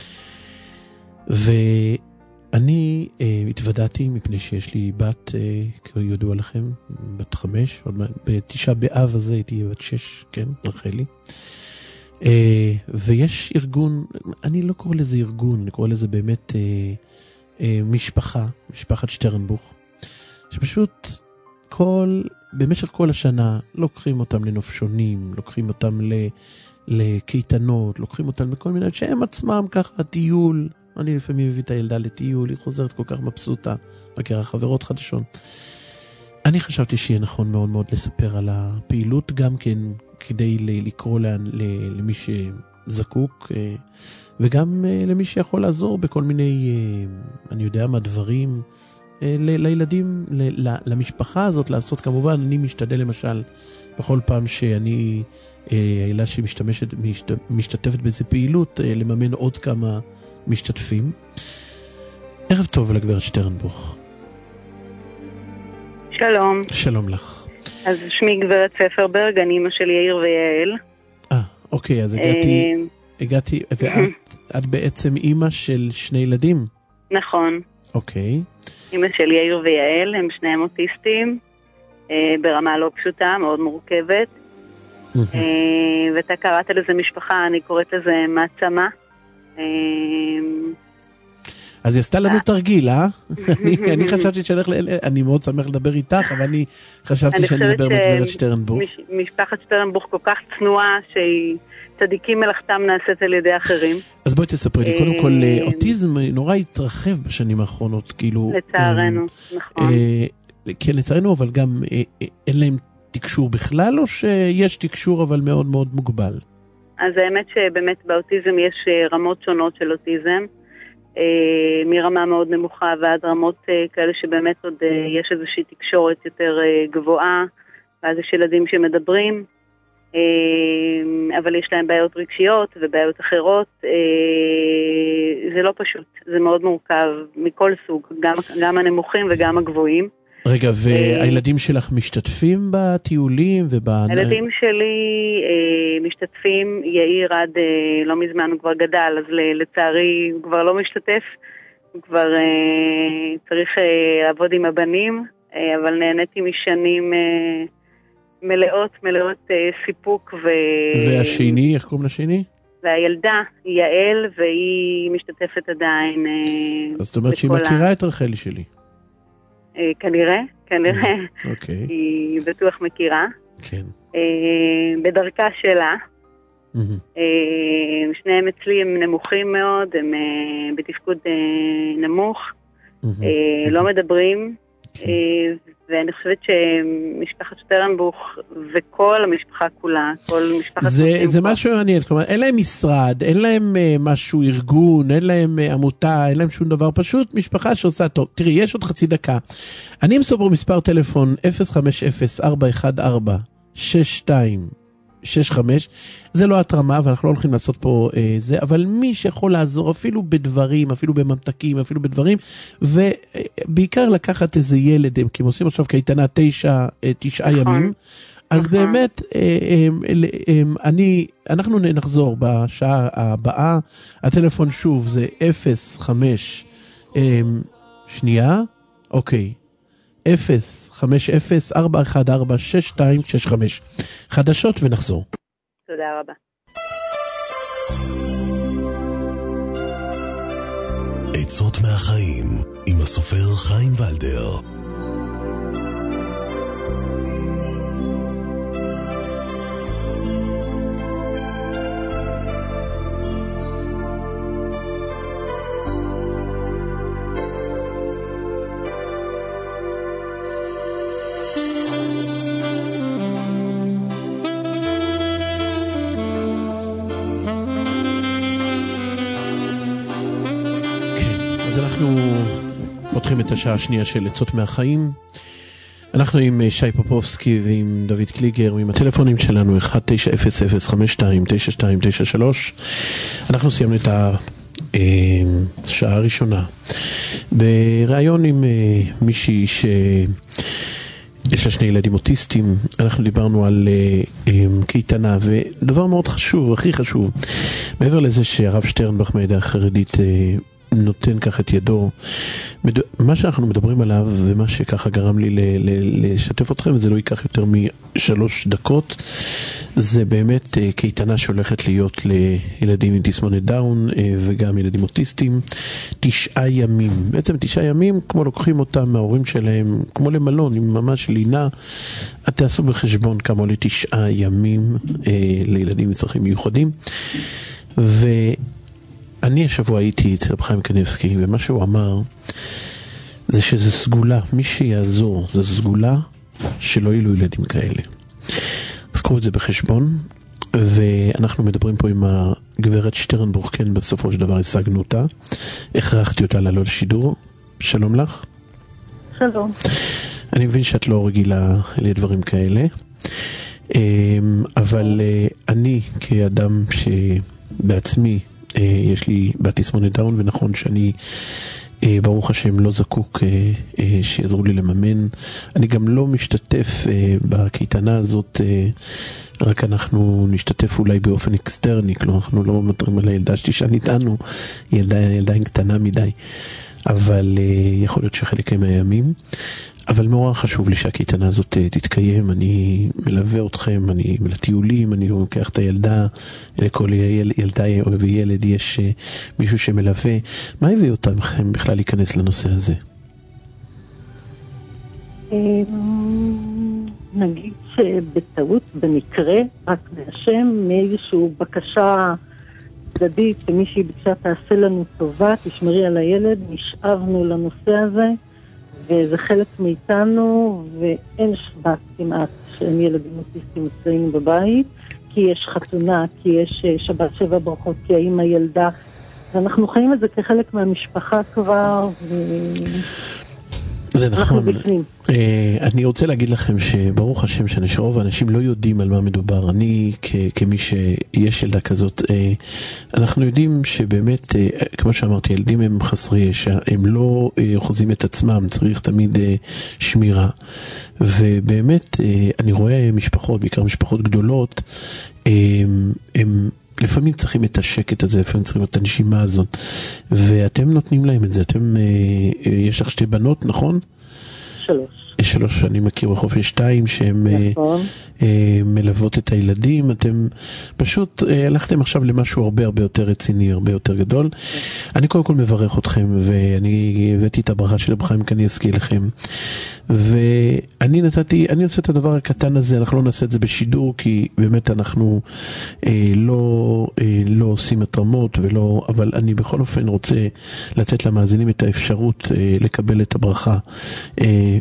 ואני אה, התוודעתי מפני שיש לי בת, אה, כידוע לכם, בת חמש, עוד בתשעה באב הזה הייתי בת שש, כן, רחלי. אה, ויש ארגון, אני לא קורא לזה ארגון, אני קורא לזה באמת אה, אה, משפחה, משפחת שטרנבוך, שפשוט כל, במשך כל השנה לוקחים אותם לנופשונים, לוקחים אותם ל, לקייטנות, לוקחים אותם לכל מיני, שהם עצמם ככה טיול, אני לפעמים מביא את הילדה לטיול, היא חוזרת כל כך מבסוטה, מכירה חברות חדשות. אני חשבתי שיהיה נכון מאוד מאוד לספר על הפעילות, גם כן כדי לקרוא למי שזקוק, וגם למי שיכול לעזור בכל מיני, אני יודע מה, דברים, לילדים, למשפחה הזאת לעשות. כמובן, אני משתדל למשל, בכל פעם שאני, הילדה שמשתמשת, משתתפת באיזה פעילות, לממן עוד כמה משתתפים. ערב טוב לגברת שטרנבוך. שלום. שלום לך. אז שמי גברת ספרברג, אני אמא של יאיר ויעל. אה, אוקיי, אז הגעתי, הגעתי, ואת את בעצם אמא של שני ילדים? נכון. אוקיי. אמא של יאיר ויעל, הם שניהם אוטיסטים, ברמה לא פשוטה, מאוד מורכבת. ואתה קראת לזה משפחה, אני קוראת לזה מעצמה. אז היא עשתה לנו תרגיל, אה? אני חשבתי שאני אני מאוד שמח לדבר איתך, אבל אני חשבתי שאני מדבר מגברת שטרנבוך. משפחת שטרנבוך כל כך צנועה, שהיא צדיקים מלאכתם נעשית על ידי אחרים. אז בואי תספרי לי, קודם כל, אוטיזם נורא התרחב בשנים האחרונות, כאילו... לצערנו, נכון. כן, לצערנו, אבל גם אין להם תקשור בכלל, או שיש תקשור אבל מאוד מאוד מוגבל? אז האמת שבאמת באוטיזם יש רמות שונות של אוטיזם, מרמה מאוד נמוכה ועד רמות כאלה שבאמת עוד יש איזושהי תקשורת יותר גבוהה, ואז יש ילדים שמדברים, אבל יש להם בעיות רגשיות ובעיות אחרות. זה לא פשוט, זה מאוד מורכב מכל סוג, גם, גם הנמוכים וגם הגבוהים. רגע, והילדים שלך משתתפים בטיולים? הילדים שלי משתתפים, יאיר עד לא מזמן הוא כבר גדל, אז לצערי הוא כבר לא משתתף, הוא כבר צריך לעבוד עם הבנים, אבל נהניתי משנים מלאות, מלאות סיפוק. והשני, איך קוראים לשני? והילדה, יעל, והיא משתתפת עדיין. אז זאת אומרת שהיא מכירה את רחלי שלי. כנראה, כנראה. אוקיי. היא בטוח מכירה. כן. בדרכה שלה. שניהם אצלי הם נמוכים מאוד, הם בתפקוד נמוך, לא מדברים, ואני חושבת שמשפחת שטרנבוך וכל המשפחה כולה, כל משפחת... זה משהו מעניין, כלומר, אין להם משרד, אין להם משהו ארגון, אין להם עמותה, אין להם שום דבר, פשוט משפחה שעושה טוב. תראי, יש עוד חצי דקה. אני אמסור פה מספר טלפון אפס חמש אפס ארבע אחת ארבע שש שתיים שש חמש. זה לא התרמה, ואנחנו לא הולכים לעשות פה אה, זה, אבל מי שיכול לעזור, אפילו בדברים, אפילו בממתקים, אפילו בדברים, ובעיקר לקחת איזה ילד, כי הם עושים עכשיו קייטנה תשע, תשעה ימים, אז באמת, אני, אנחנו נחזור בשעה הבאה, הטלפון שוב זה אפס חמש, שנייה, אוקיי, אפס חמש אפס ארבע אחת ארבע שש שתיים שש חמש. חדשות ונחזור. תודה רבה. עצות מהחיים עם הסופר חיים ולדר. אנחנו פותחים את השעה השנייה של עצות מהחיים. אנחנו עם שי פופובסקי ועם דוד קליגר, עם הטלפונים שלנו אחד תשע אפס אפס חמש שתיים תשע שתיים תשע שלוש. אנחנו סיימנו את השעה הראשונה בראיון עם מישהי שיש לה שני ילדים אוטיסטים. אנחנו דיברנו על קייטנה, ודבר מאוד חשוב, הכי חשוב, מעבר לזה שהרב שטרנבך מהעדה החרדית נותן כך את ידו, מה שאנחנו מדברים עליו ומה שככה גרם לי לשתף אתכם, וזה לא ייקח יותר משלוש דקות, זה באמת קייטנה שהולכת להיות לילדים עם תסמונת דאון וגם ילדים אוטיסטים, תשעה ימים, בעצם תשעה ימים כמו לוקחים אותם מההורים שלהם, כמו למלון עם ממש לינה. את תעשו בחשבון כמה עולה תשעה ימים לילדים עם צרכים מיוחדים. ו אני השבוע הייתי אצל רב חיים קניבסקי, ומה שהוא אמר זה שזה סגולה, מי שיעזור זה סגולה שלא יהיו ילדים כאלה. אז קחו את זה בחשבון, ואנחנו מדברים פה עם הגברת שטרנבוך, כן, בסופו של דבר השגנו אותה, הכרחתי אותה לעלות לשידור. שלום לך. שלום. אני מבין שאת לא רגילה לדברים כאלה, אבל אני כאדם שבעצמי יש לי בתסמונת דאון, ונכון שאני ברוך השם לא זקוק שיעזרו לי לממן. אני גם לא משתתף בקייטנה הזאת, רק אנחנו נשתתף אולי באופן אקסטרני, כלומר אנחנו לא מוותרים על הילדה שתישן איתנו, היא ילדה, ילדה קטנה מדי, אבל יכול להיות שחלק מהימים. אבל מאוד חשוב לי שהקייטנה הזאת תתקיים. אני מלווה אתכם, אני לטיולים, אני לא לוקח את הילדה, לכל ילדה וילד יש מישהו שמלווה. מה הביא אותם בכלל להיכנס לנושא הזה? נגיד שבטעות, במקרה, רק מהשם, מאיזשהו בקשה צדדית שמישהי ביקשה תעשה לנו טובה, תשמרי על הילד, נשאבנו לנושא הזה, וזה חלק מאיתנו, ואין שבת כמעט שאין ילדים אוטיסטים אצלנו בבית, כי יש חתונה, כי יש שבת שבע ברכות, כי האמא ילדה, ואנחנו חיים את זה כחלק מהמשפחה כבר, ו... זה נכון. אני רוצה להגיד לכם שברוך השם שרוב האנשים לא יודעים על מה מדובר. אני כמי שיש ילדה כזאת, אנחנו יודעים שבאמת, כמו שאמרתי, ילדים הם חסרי ישע, הם לא חוזים את עצמם, צריך תמיד שמירה. ובאמת אני רואה משפחות, בעיקר משפחות גדולות, הם לפעמים צריכים את השקט הזה, לפעמים צריכים את הנשימה הזאת, ואתם נותנים להם את זה. אתם, יש לך שתי בנות, נכון? שלוש. שלוש שאני מכיר בחופש שתיים, שהן נכון. מלוות את הילדים. אתם פשוט הלכתם עכשיו למשהו הרבה הרבה יותר רציני, הרבה יותר גדול. אני קודם כל מברך אתכם, ואני הבאתי את הברכה של רב חיים קניבסקי לכם. ואני נתתי, אני עושה את הדבר הקטן הזה, אנחנו לא נעשה את זה בשידור, כי באמת אנחנו אה, לא, אה, לא עושים התרמות, ולא, אבל אני בכל אופן רוצה לתת למאזינים את האפשרות אה, לקבל את הברכה, אה, לעזור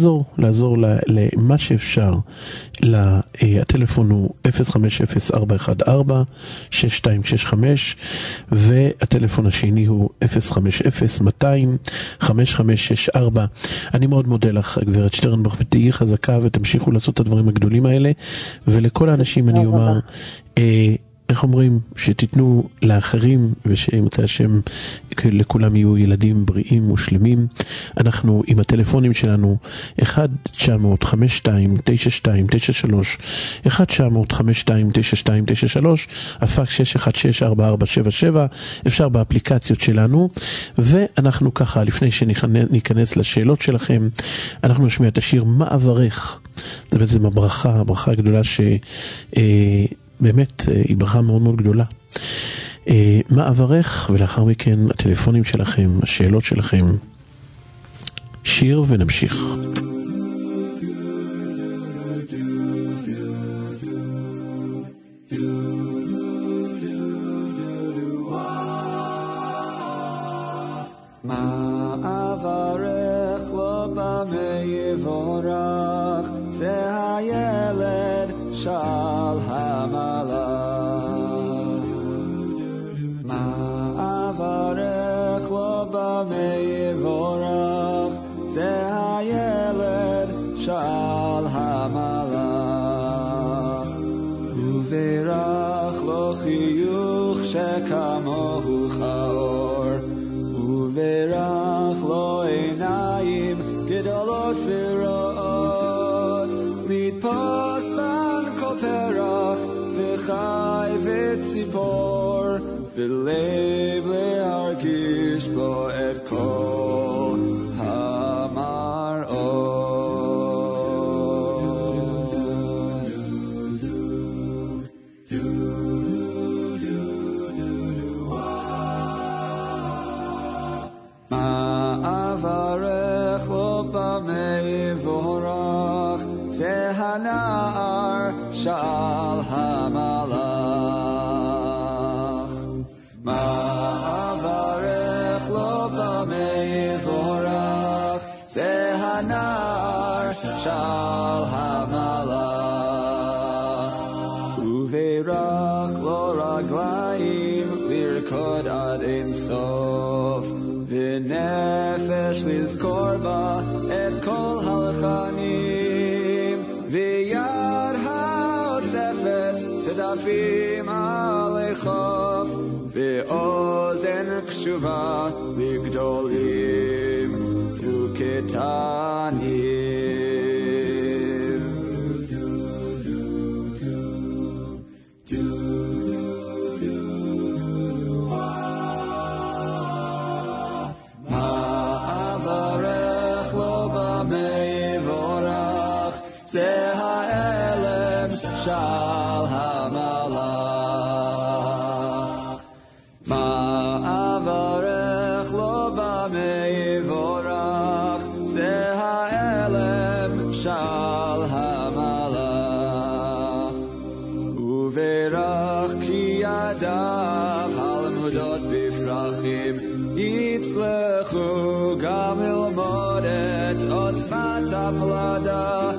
לעזור, לעזור למה שאפשר. הטלפון הוא אפס חמש אפס ארבע אחד ארבע שש שתיים שש חמש, והטלפון השני הוא אפס חמש אפס מאתיים חמש חמש שש ארבע. אני מאוד מודה לך, גברת שטרנבך, ותהיי חזקה ותמשיכו לעשות את הדברים הגדולים האלה, ולכל האנשים אני אומר, איך אומרים, שתיתנו לאחרים, ושימצא השם לכולם יהיו ילדים בריאים ושלמים. אנחנו עם הטלפונים שלנו אחד תשע אפס אפס חמש שתיים תשע שתיים תשע שלוש, אחד תשע אפס אפס חמש שתיים תשע שתיים תשע שלוש, הפקס שש אחת שש ארבע ארבע שבע שבע, אפשר באפליקציות שלנו. ואנחנו ככה, לפני שניכנס לשאלות שלכם, אנחנו נשמיע את השיר מעברך. זה בעצם הברכה, הברכה הגדולה ש... באמת היא ברכה מאוד מאוד גדולה. מה אברך, ולאחר מכן הטלפונים שלכם, השאלות שלכם. שיר ונמשיך. מה אברך לא במי יבורך, זה הילד של המלאך. מה אברך לא במי יבורך, זה הילד של המלאך. וברך לו חיוך שכמוהו חאור, וברך לו עיניים גדולות ורעות, נתפוס בן כל פרח וחי וציפור, ולב להרגיש בו את כל המראות. מה אברך לו במי יבורך, זה הנער של המלאך. מה אברך לו במי יבורך, זה הנער של המלאך. וברך לו רגליים לרקוד עד אין סוף, ונפש לזכור בה את כל הלחנים, ויד האוספת צדפים עלי חוף, ואוזן קשובה לגדולים וקטנים. זה האלם של המלאך. מה אברך לו במי יבורך, זה האלם של המלאך. וברך כי ידיו הלמודות בפרחים, יצלחו גם ללמוד את עוצמת הפלדה,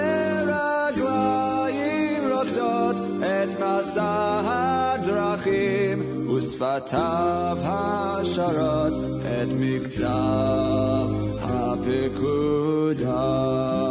ורגליים רוקדות את מסע הדרכים, ושפתיו השרות את מקצב הפקודה.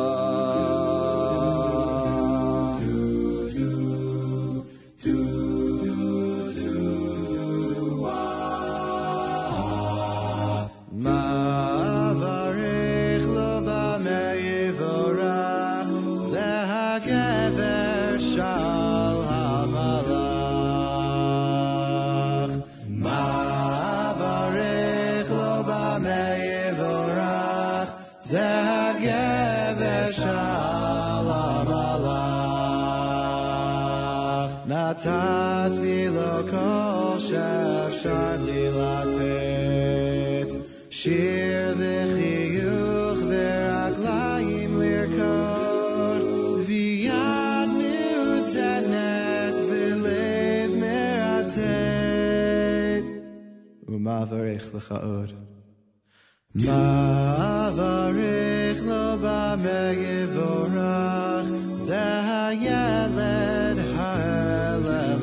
נתתי לו כל שאפשר לי לתת, שיר וחיוך ורגליים לרקוד, ויד מעודנת ולב מרטט. ומברך לך עוד. Mavarich lo b'megivorach Zeh hayeled ha'elem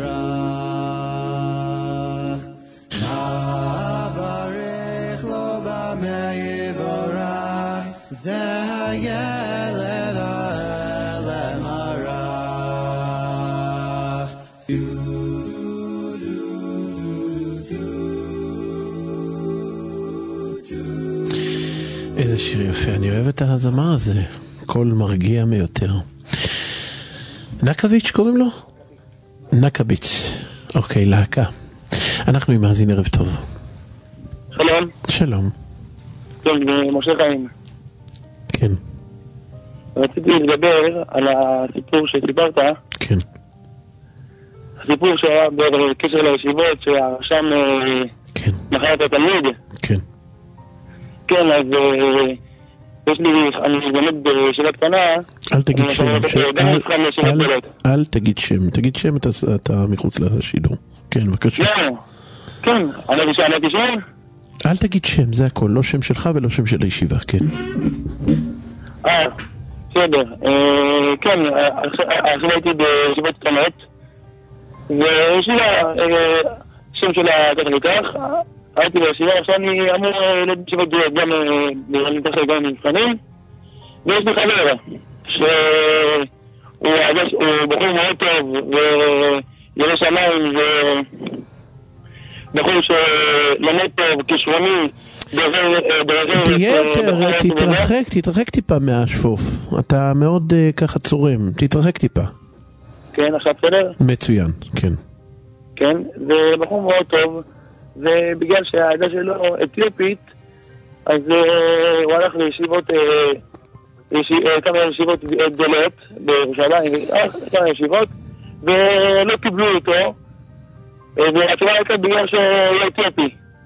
harach Mavarich lo b'megivorach Zeh hayeled ha'elem harach איזה שיר יפה, אני אוהב את הזמר הזה, קול מרגיע מיותר. נקביץ' קוראים לו? נקביץ', אוקיי, להקה. אנחנו עם מאזין, ערב טוב. שלום. שלום. כן, משה חיים. כן. רציתי לדבר על הסיפור שסיפרת. כן. הסיפור שהיה בקשר לישיבות, שהרשם כן. מכר את התלמיד. כן. כן, אז יש לי, אני באמת בשאלה קטנה. אל תגיד שם, אל תגיד שם, תגיד שם, אתה מחוץ לשידור. כן, בבקשה. כן, אני שאלתי שם? אל תגיד שם, זה הכל, לא שם שלך ולא שם של הישיבה, כן. אה, בסדר. כן, עכשיו הייתי בישיבות קטנות, ויש לי שם של התכניקח, הייתי בישיבה, עכשיו אני אמור לישיבות גדולות, גם להתחיל גם מבחנים, ויש לי חבר, שהוא בחור מאוד טוב, וירא שמיים, ובחור שלומד טוב, כישרוני, תהיה יותר, תתרחק, תתרחק טיפה מהשפוף, אתה מאוד ככה צורם, תתרחק טיפה. כן, עכשיו בסדר? מצוין, כן. כן, ובחור מאוד טוב, ובגלל שהעדה שלו אתיופית, אז הוא הלך לישיבות, כמה ישיבות גדולות בירושלים, כמה ישיבות, ולא קיבלו אותו, והתשובה הייתה בגלל שהוא אתיופי.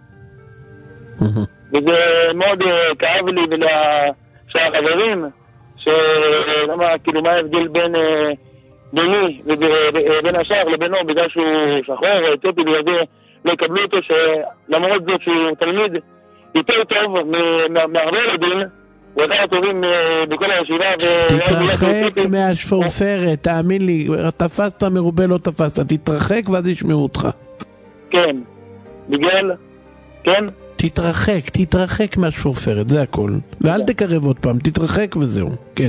וזה מאוד כאב לי ולשאר החברים, שלמה, כאילו, מה ההבדל בין ביני ובין השאר לבינו, בגלל שהוא שחור, אתיופי, בגלל זה לא יקבלו אותו, שלמרות זאת שהוא תלמיד יותר טוב מהרבה ילדים, הוא אחד הטובים בכל הישיבה. תתרחק מהשפורפרת, תאמין לי, תפסת מרובה לא תפסת, תתרחק ואז ישמעו אותך. כן, בגלל, כן? תתרחק, תתרחק מהשפורפרת, זה הכל. ואל תקרב עוד פעם, תתרחק וזהו, כן.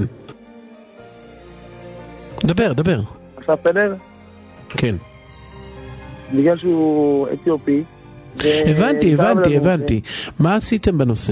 דבר, דבר. עכשיו פדר? כן. בגלל שהוא אתיופי. הבנתי, הבנתי, הבנתי. מה עשיתם בנושא?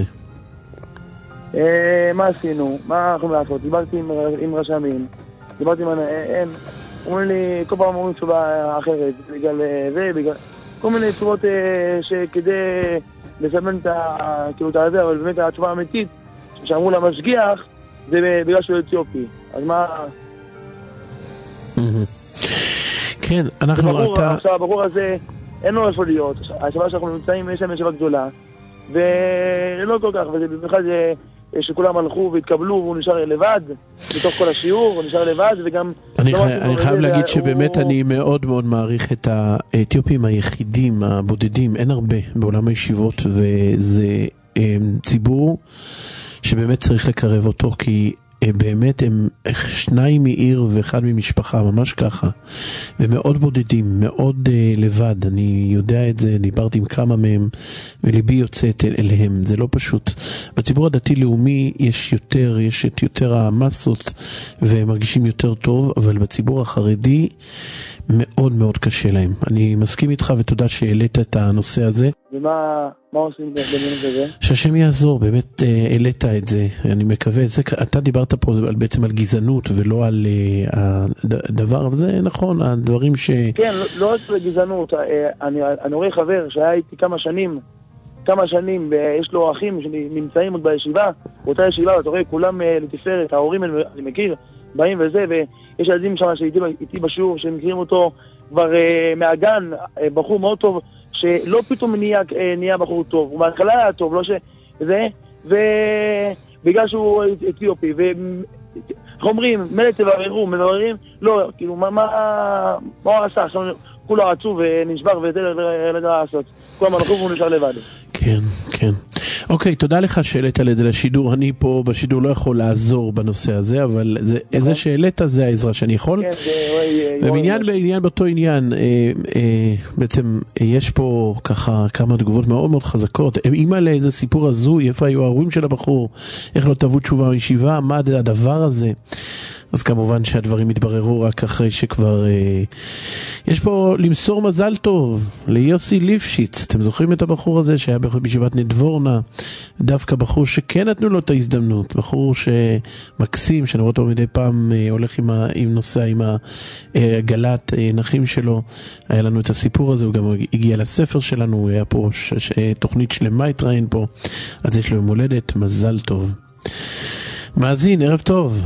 מה עשינו? מה אנחנו לעשות? דיברתי עם רשמים, דיברתי עם אין, אומרים לי, כל פעם אומרים תשובה אחרת, בגלל זה, בגלל כל מיני תשובות שכדי לסמן את הזה, אבל באמת התשובה האמיתית, שאמרו למשגיח, זה בגלל שהוא אתיופי. אז מה... כן, אנחנו... עכשיו, הבחור הזה, אין לו איפה להיות. השבעה שאנחנו נמצאים, יש להם ישיבה גדולה, ולא כל כך, וזה במיוחד שכולם הלכו והתקבלו, והוא נשאר לבד, בתוך כל השיעור, הוא נשאר לבד, וגם... אני חייב להגיד שבאמת אני מאוד מאוד מעריך את האתיופים היחידים, הבודדים, אין הרבה בעולם הישיבות, וזה ציבור שבאמת צריך לקרב אותו, כי... באמת הם שניים מעיר ואחד ממשפחה, ממש ככה, ומאוד בודדים, מאוד uh, לבד, אני יודע את זה, דיברתי עם כמה מהם, וליבי יוצאת אל, אליהם, זה לא פשוט. בציבור הדתי-לאומי יש יותר, יש את יותר המסות, והם מרגישים יותר טוב, אבל בציבור החרדי מאוד מאוד קשה להם. אני מסכים איתך ותודה שהעלית את הנושא הזה. ומה מה עושים בעניין הזה? שהשם יעזור, באמת העלית את זה, אני מקווה. זה, אתה דיברת פה על, בעצם על גזענות ולא על uh, הדבר, וזה נכון, הדברים ש... כן, לא, לא רק על גזענות, אני, אני רואה חבר שהיה איתי כמה שנים, כמה שנים, ויש לו אחים שנמצאים עוד בישיבה, באותה ישיבה, ואתה רואה, כולם לתפארת, ההורים אני מכיר, באים וזה, ויש ילדים שם שאיתי איתי בשיעור, שמכירים אותו כבר uh, מהגן, uh, בחור מאוד טוב, שלא פתאום נהיה, uh, נהיה בחור טוב, הוא בהתחלה היה טוב, לא שזה, ובגלל שהוא אתיופי, ואנחנו אומרים, מלא תבררו, מבררים, לא, כאילו, מה, מה, מה הוא עשה? עכשיו כולו עצוב ונשבר וזה לא לעשות. כולם הלכו והוא נשאר לבד. כן, כן. אוקיי, תודה לך שהעלית על זה לשידור. אני פה בשידור לא יכול לעזור בנושא הזה, אבל זה, איזה שהעלית זה העזרה שאני יכול. כן, זה... ובעניין בעניין באותו עניין, אה, אה, בעצם אה, יש פה ככה כמה תגובות מאוד מאוד חזקות. אימא לאיזה סיפור הזוי, איפה היו ההורים של הבחור, איך לא תבוא תשובה בישיבה, מה הדבר הזה. אז כמובן שהדברים התבררו רק אחרי שכבר אה, יש פה למסור מזל טוב ליוסי ליפשיץ. אתם זוכרים את הבחור הזה שהיה בישיבת נדבורנה, דווקא בחור שכן נתנו לו את ההזדמנות, בחור שמקסים, שאני רואה אותו מדי פעם אה, הולך עם, ה, עם נוסע עם הגלת אה, נחים שלו. היה לנו את הסיפור הזה, הוא גם הגיע לספר שלנו, הוא היה פה ש, ש, תוכנית שלמה התראיין פה, אז יש לו יום הולדת, מזל טוב. מאזין, ערב טוב.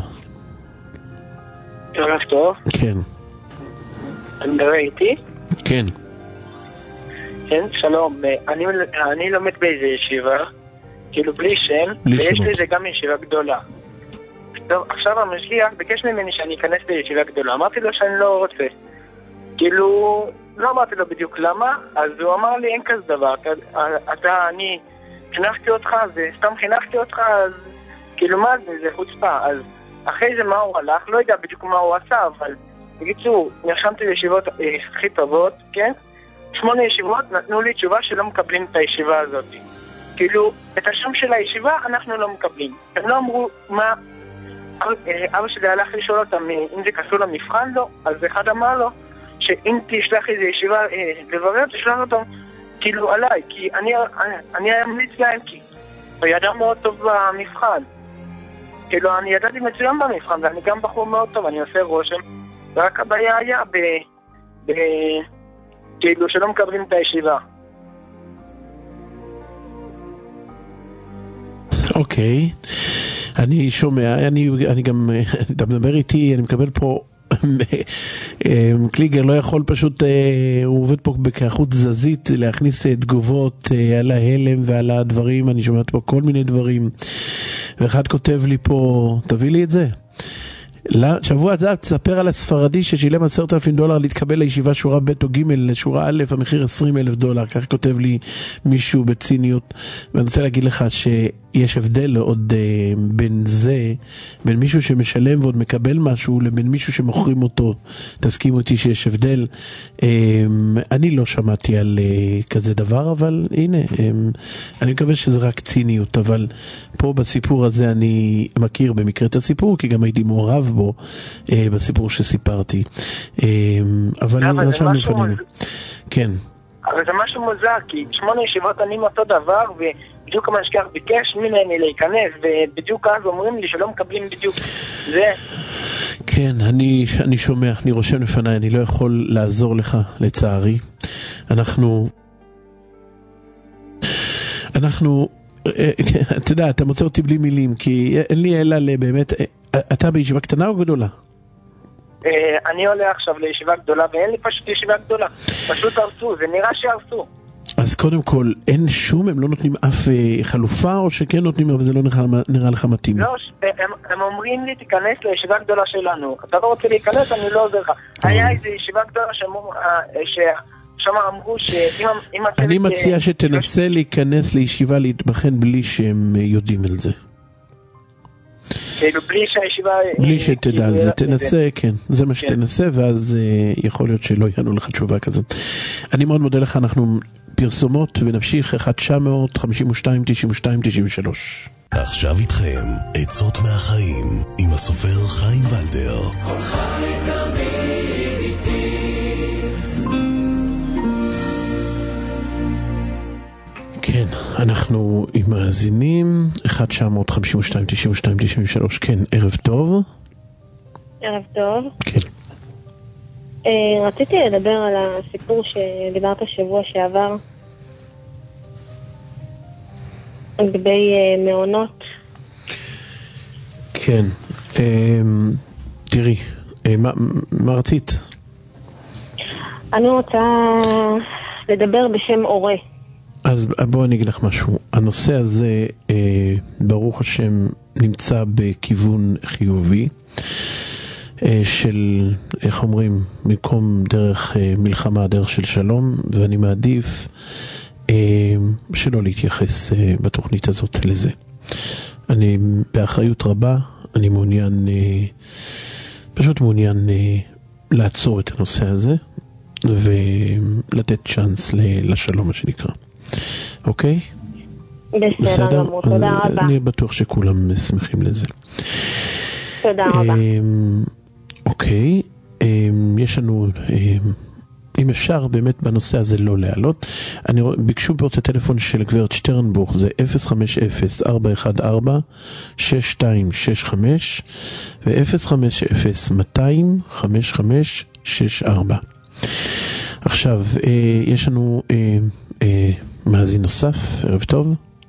ערב טוב. כן. אני מדבר איתי? כן. כן, שלום. אני, אני לומד באיזה ישיבה, כאילו בלי שם, ויש לי זה גם ישיבה גדולה. טוב, עכשיו המשגיח ביקש ממני שאני אכנס לישיבה גדולה. אמרתי לו שאני לא רוצה. כאילו, לא אמרתי לו בדיוק למה, אז הוא אמר לי אין כזה דבר. אתה, אתה אני חינכתי אותך, וסתם חינכתי אותך, אז כאילו מה זה, זה חוצפה. אז אחרי זה מה הוא הלך, לא יודע בדיוק מה הוא עשה, אבל בקיצור, נרשמתי לישיבות אה, הכי טובות, כן? שמונה ישיבות נתנו לי תשובה שלא מקבלים את הישיבה הזאת. כאילו, את השם של הישיבה אנחנו לא מקבלים. הם לא אמרו מה... אבא שלי הלך לשאול אותם אם זה קשור למבחן, לא. אז אחד אמר לו שאם תשלח איזו ישיבה אה, לברר, תשלח אותם כאילו עליי, כי אני, אני, אני היה ממליץ להם, כי הוא ידע מאוד טוב במבחן. כאילו, אני ידעתי מצוין במבחן, ואני גם בחור מאוד טוב, אני עושה רושם, ורק הבעיה היה ב... ב... כאילו, שלא מקבלים את הישיבה. אוקיי, אני שומע, אני, אני גם, אתה מדבר איתי, אני מקבל פה, קליגר לא יכול פשוט, הוא עובד פה בכאחות זזית להכניס תגובות על ההלם ועל הדברים, אני שומעת פה כל מיני דברים, ואחד כותב לי פה, תביא לי את זה. שבוע הזה תספר על הספרדי ששילם עשרת אלפים דולר להתקבל לישיבה שורה ב' או ג' לשורה א', המחיר עשרים אלף דולר, כך כותב לי מישהו בציניות. ואני רוצה להגיד לך שיש הבדל עוד אה, בין זה, בין מישהו שמשלם ועוד מקבל משהו, לבין מישהו שמוכרים אותו. תסכימו אותי שיש הבדל. אה, אני לא שמעתי על אה, כזה דבר, אבל הנה, אה, אני מקווה שזה רק ציניות, אבל פה בסיפור הזה אני מכיר במקרה את הסיפור, כי גם הייתי מעורב בו אה, בסיפור שסיפרתי. אה, אבל אני רשם לפנינו. כן. אבל זה משהו מוזר, כי שמונה ישיבות ענים אותו דבר, ובדיוק המשגיח ביקש ממני להיכנס, ובדיוק אז אומרים לי שלא מקבלים בדיוק זה. כן, אני, אני שומע, אני רושם לפניי, אני לא יכול לעזור לך, לצערי. אנחנו... אנחנו... אתה יודע, אתה מוצא אותי בלי מילים, כי אין לי אלא באמת... אתה בישיבה קטנה או גדולה? אני עולה עכשיו לישיבה גדולה, ואין לי פשוט ישיבה גדולה. פשוט הרסו, זה נראה שהרסו. אז קודם כל, אין שום, הם לא נותנים אף חלופה, או שכן נותנים, אבל זה לא נראה לך מתאים? לא, הם אומרים לי, תיכנס לישיבה גדולה שלנו. אתה לא רוצה להיכנס, אני לא עוזר לך. היה איזו ישיבה גדולה ששם אמרו שאם... אני מציע שתנסה להיכנס לישיבה להתבחן בלי שהם יודעים על זה. כאילו בלי שהישיבה... בלי שתדע על זה, תנסה, כן, זה מה שתנסה, ואז יכול להיות שלא יענו לך תשובה כזאת. אני מאוד מודה לך, אנחנו פרסומות ונמשיך אחד תשע חמש שתיים תשע שתיים תשע שלוש. עכשיו איתכם, עצות מהחיים, עם הסופר חיים ולדר. כל חי תמיד איתי. כן, אנחנו עם מאזינים, אחד תשע חמש שתיים תשע שתיים תשע שלוש, כן, ערב טוב. ערב טוב. כן. Uh, רציתי לדבר על הסיפור שדיברת שבוע שעבר, לגבי uh, מעונות. כן, uh, תראי, uh, מה, מה רצית? אני רוצה לדבר בשם הורה. אז בואו אני אגיד לך משהו. הנושא הזה, אה, ברוך השם, נמצא בכיוון חיובי, אה, של, איך אומרים, מקום דרך אה, מלחמה, דרך של שלום, ואני מעדיף שלא להתייחס בתוכנית הזאת לזה. אני באחריות רבה, אני מעוניין, פשוט מעוניין לעצור את הנושא הזה, ולתת צ'אנס לשלום, מה שנקרא. אוקיי? בסדר, תודה רבה. אני בטוח שכולם שמחים לזה. תודה רבה. אוקיי, יש לנו, אם אפשר באמת בנושא הזה לא להעלות, אני ביקשו פה את הטלפון של גברת שטרנבוך, זה אפס חמש אפס ארבע אחת ארבע שש שתיים שש חמש ו-אפס חמש אפס מאתיים חמש חמש שש ארבע. עכשיו, יש לנו מאזין נוסף, ערב טוב.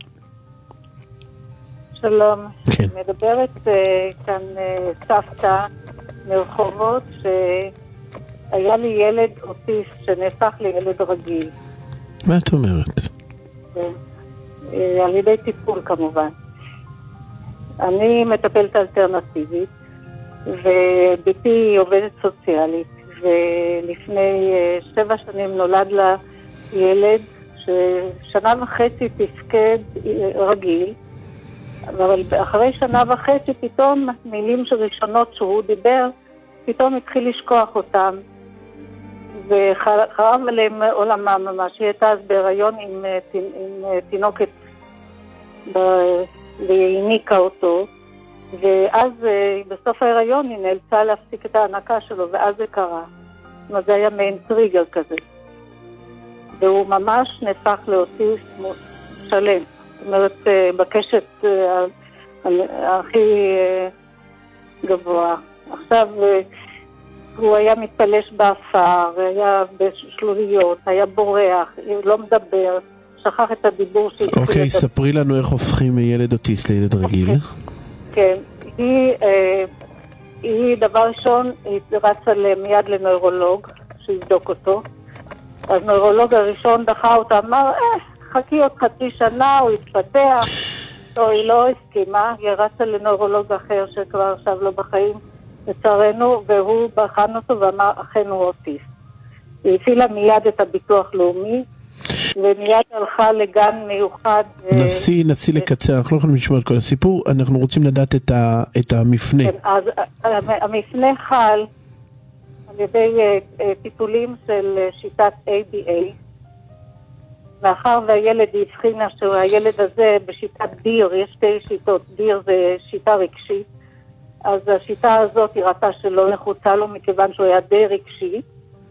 שלום, כן. מדברת uh, כאן uh, סבתא מרחובות שהיה לי ילד אוטיסט שנהפך לילד רגיל. מה את אומרת? Uh, uh, על ידי טיפול כמובן. אני מטפלת אלטרנטיבית וביתי עובדת סוציאלית, ולפני uh, שבע שנים נולד לה ילד ששנה וחצי תפקד uh, רגיל, אבל אחרי שנה וחצי פתאום מילים ראשונות שהוא דיבר, פתאום התחיל לשכוח אותם, וחרב עליהם עולמה ממש. היא הייתה אז בהיריון עם, עם, עם תינוקת והיא העניקה אותו, ואז בסוף ההיריון היא נאלצה להפסיק את ההענקה שלו, ואז זה קרה. זאת אומרת, זה היה מעין טריגר כזה. והוא ממש נהפך לאוטיסט שלם. זאת אומרת, בקשת הכי גבוה. עכשיו הוא היה מתפלש באפר, היה בשלוליות, היה בורח, לא מדבר, שכח את הדיבור שהיא... אוקיי, ספרי לנו איך הופכים מילד אוטיסט לילד רגיל. כן, היא, היא דבר ראשון, היא רצה מיד לנוירולוג, שיבדוק אותו. אז נוירולוג הראשון דחה אותה, אמר, אה, חכי עוד חצי שנה, הוא התפתח, או היא לא הסכימה, היא רצה לנוירולוג אחר שכבר עכשיו לא בחיים, לצערנו, והוא בחן אותו ואמר, אכן הוא אוטיסט. היא הפעילה מיד את הביטוח לאומי, ומיד הלכה לגן מיוחד. נסי, נסי לקצר, אנחנו לא יכולים לשמוע את כל הסיפור, אנחנו רוצים לדעת את, ה, את המפנה. כן, אז המפנה חל על ידי טיפולים של שיטת איי בי איי, מאחר והילד הבחינה שהילד הזה בשיטת דיר, יש שתי שיטות, דיר זה שיטה רגשית, אז השיטה הזאת היא ראתה שלא נחוצה לו מכיוון שהוא היה די רגשי,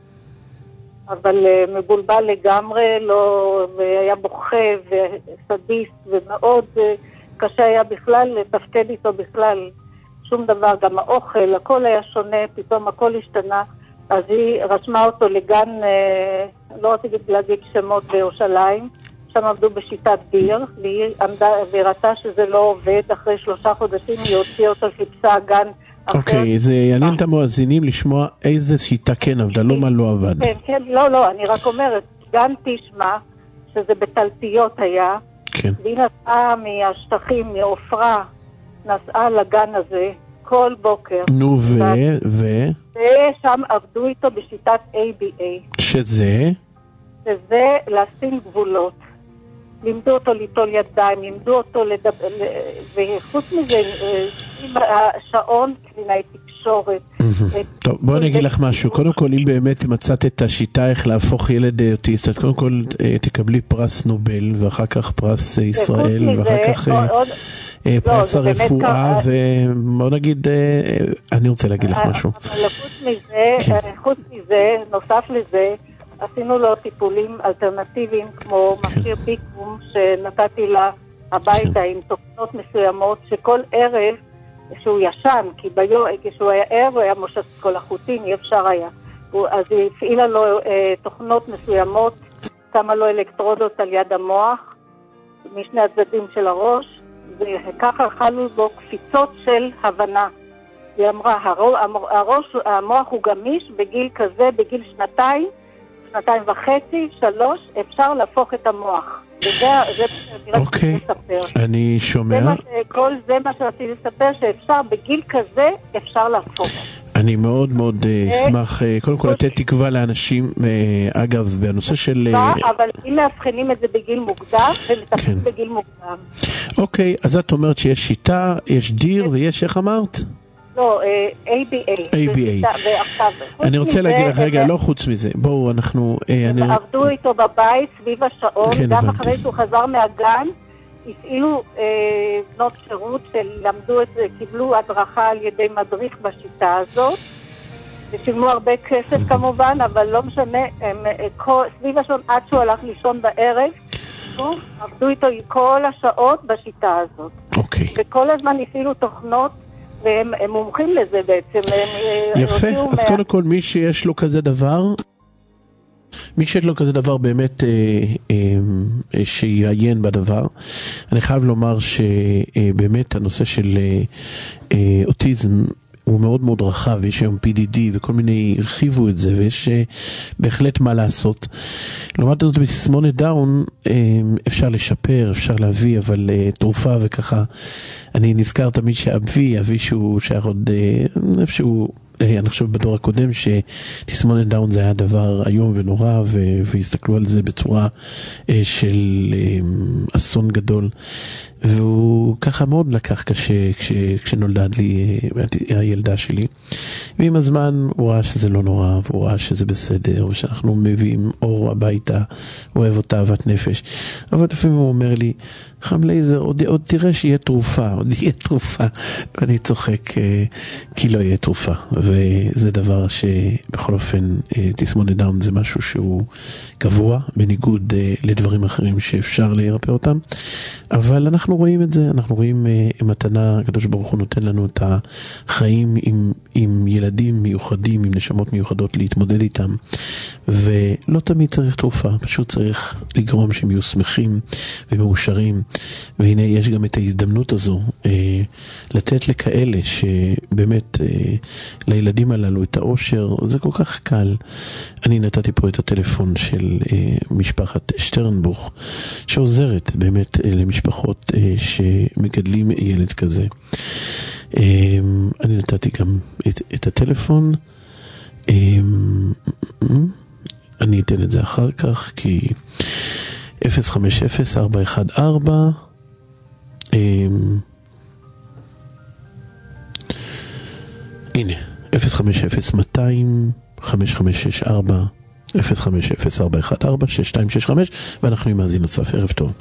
אבל uh, מבולבל לגמרי, לא, והיה בוכה וסדיסט, ומאוד uh, קשה היה בכלל לתפקד איתו בכלל, שום דבר, גם האוכל, הכל היה שונה, פתאום הכל השתנה, אז היא רשמה אותו לגן, uh, לא רציתי להגיד שמות בירושלים, שם עבדו בשיטת דיר, והיא עמדה וראתה שזה לא עובד, אחרי שלושה חודשים היא הוציאה אותו, חיפשה גן אחר. אוקיי, זה יעניין את המואזינים לשמוע איזה שיטה כן עבדה, לא מה לא עבד. כן, כן, לא, לא, אני רק אומרת, גן תשמע, שזה בטלטיות היה, כן. והיא נסעה מהשטחים, מעופרה, נסעה לגן הזה, כל בוקר. נו, ו... ו... ושם עבדו איתו בשיטת איי בי איי. שזה? שזה לשים גבולות. לימדו אותו ליטול ידיים, לימדו אותו לדבר, וחוץ מזה, השעון, קלינאי תקשורת. טוב, בואי נגיד לך משהו. קודם כל, אם באמת מצאת את השיטה איך להפוך ילד אוטיסט, אז קודם כל תקבלי פרס נובל, ואחר כך פרס ישראל, ואחר כך פרס הרפואה, ובוא נגיד, אני רוצה להגיד לך משהו. חוץ מזה, נוסף לזה, עשינו לו טיפולים אלטרנטיביים כמו מכשיר ביקום שנתתי לה הביתה עם תוכנות מסוימות שכל ערב שהוא ישן, כי ביום, כשהוא היה ערב הוא היה מושך כל החוטים, אי אפשר היה. אז היא הפעילה לו אה, תוכנות מסוימות, שמה לו אלקטרודות על יד המוח, משני הצדדים של הראש, וככה חלו בו קפיצות של הבנה. היא אמרה, הראש, המוח הוא גמיש בגיל כזה, בגיל שנתיים, שנתיים וחצי, שלוש, אפשר להפוך את המוח. וזה זה מה אוקיי, לספר. אני שומע. זה מה, כל זה מה שרציתי לספר, שאפשר, בגיל כזה, אפשר להפוך. אני מאוד מאוד אשמח, קודם כל לתת תקווה לאנשים, אגב, בנושא של... אבל אם מאבחנים את זה בגיל מוקדם, ומטפלים בגיל מוקדם. אוקיי, אז את אומרת שיש שיטה, יש דיר ויש, איך אמרת? לא, איי בי איי. איי בי איי. אני רוצה להגיד לך, רגע, לא חוץ מזה, בואו, אנחנו... עבדו איתו בבית, סביב השעון, גם אחרי שהוא חזר מהגן, הפעילו בנות שירות שלמדו את זה, קיבלו הדרכה על ידי מדריך בשיטה הזאת, ושילמו הרבה כסף כמובן, אבל לא משנה, סביב השעון עד שהוא הלך לישון בערב, עבדו איתו כל השעות בשיטה הזאת. אוקיי. וכל הזמן הפעילו תוכנות, והם מומחים לזה בעצם. יפה, אז קודם כל מי שיש לו כזה דבר, מי שיש לו כזה דבר באמת אה, אה, שיעיין בדבר. אני חייב לומר שבאמת הנושא של אה, אה, אוטיזם הוא מאוד מאוד רחב, יש היום פי די די וכל מיני הרחיבו את זה, ויש אה, בהחלט מה לעשות. לעומת זאת בתסמונת דאון אה, אפשר לשפר, אפשר להביא, אבל אה, תרופה וככה, אני נזכר תמיד שאבי, אבי שהוא שייך עוד אה, איפשהו, אני חושב בדור הקודם שתסמונת דאון זה היה דבר היום ונורא, והסתכלו על זה בצורה של אסון גדול, והוא ככה מאוד לקח קשה כשנולד לי הילדה שלי, ועם הזמן הוא ראה שזה לא נורא, והוא ראה שזה בסדר, ושאנחנו מביאים אור הביתה, הוא אוהב אותה אהבת נפש, אבל לפעמים הוא אומר לי, חם לייזר, עוד, עוד תראה שיהיה תרופה, עוד יהיה תרופה, ואני צוחק כי לא יהיה תרופה, וזה דבר שבכל אופן תסמונת דאון זה משהו שהוא קבוע, בניגוד לדברים אחרים שאפשר להירפא אותם, אבל אנחנו רואים את זה, אנחנו רואים מתנה, הקדוש ברוך הוא נותן לנו את החיים עם, עם ילדים מיוחדים, עם נשמות מיוחדות להתמודד איתם, ולא תמיד צריך תרופה, פשוט צריך לגרום שהם יהיו שמחים ומאושרים, והנה יש גם את ההזדמנות הזו אה, לתת לכאלה שבאמת אה, לילדים הללו את האושר, זה כל כך קל. אני נתתי פה את הטלפון של אה, משפחת שטרנבוך שעוזרת באמת אה, למשפחות אה, שמגדלים ילד כזה. אה, אני נתתי גם את, את הטלפון, אה, אני אתן את זה אחר כך כי אפס חמש אפס ארבע אחד ארבע הנה אפס חמש אפס מאתיים חמש חמש שש ארבע אפס חמש אפס ארבע אחד ארבע שש שתיים שש חמש ואנחנו עם מאזין נוסף. ערב טוב.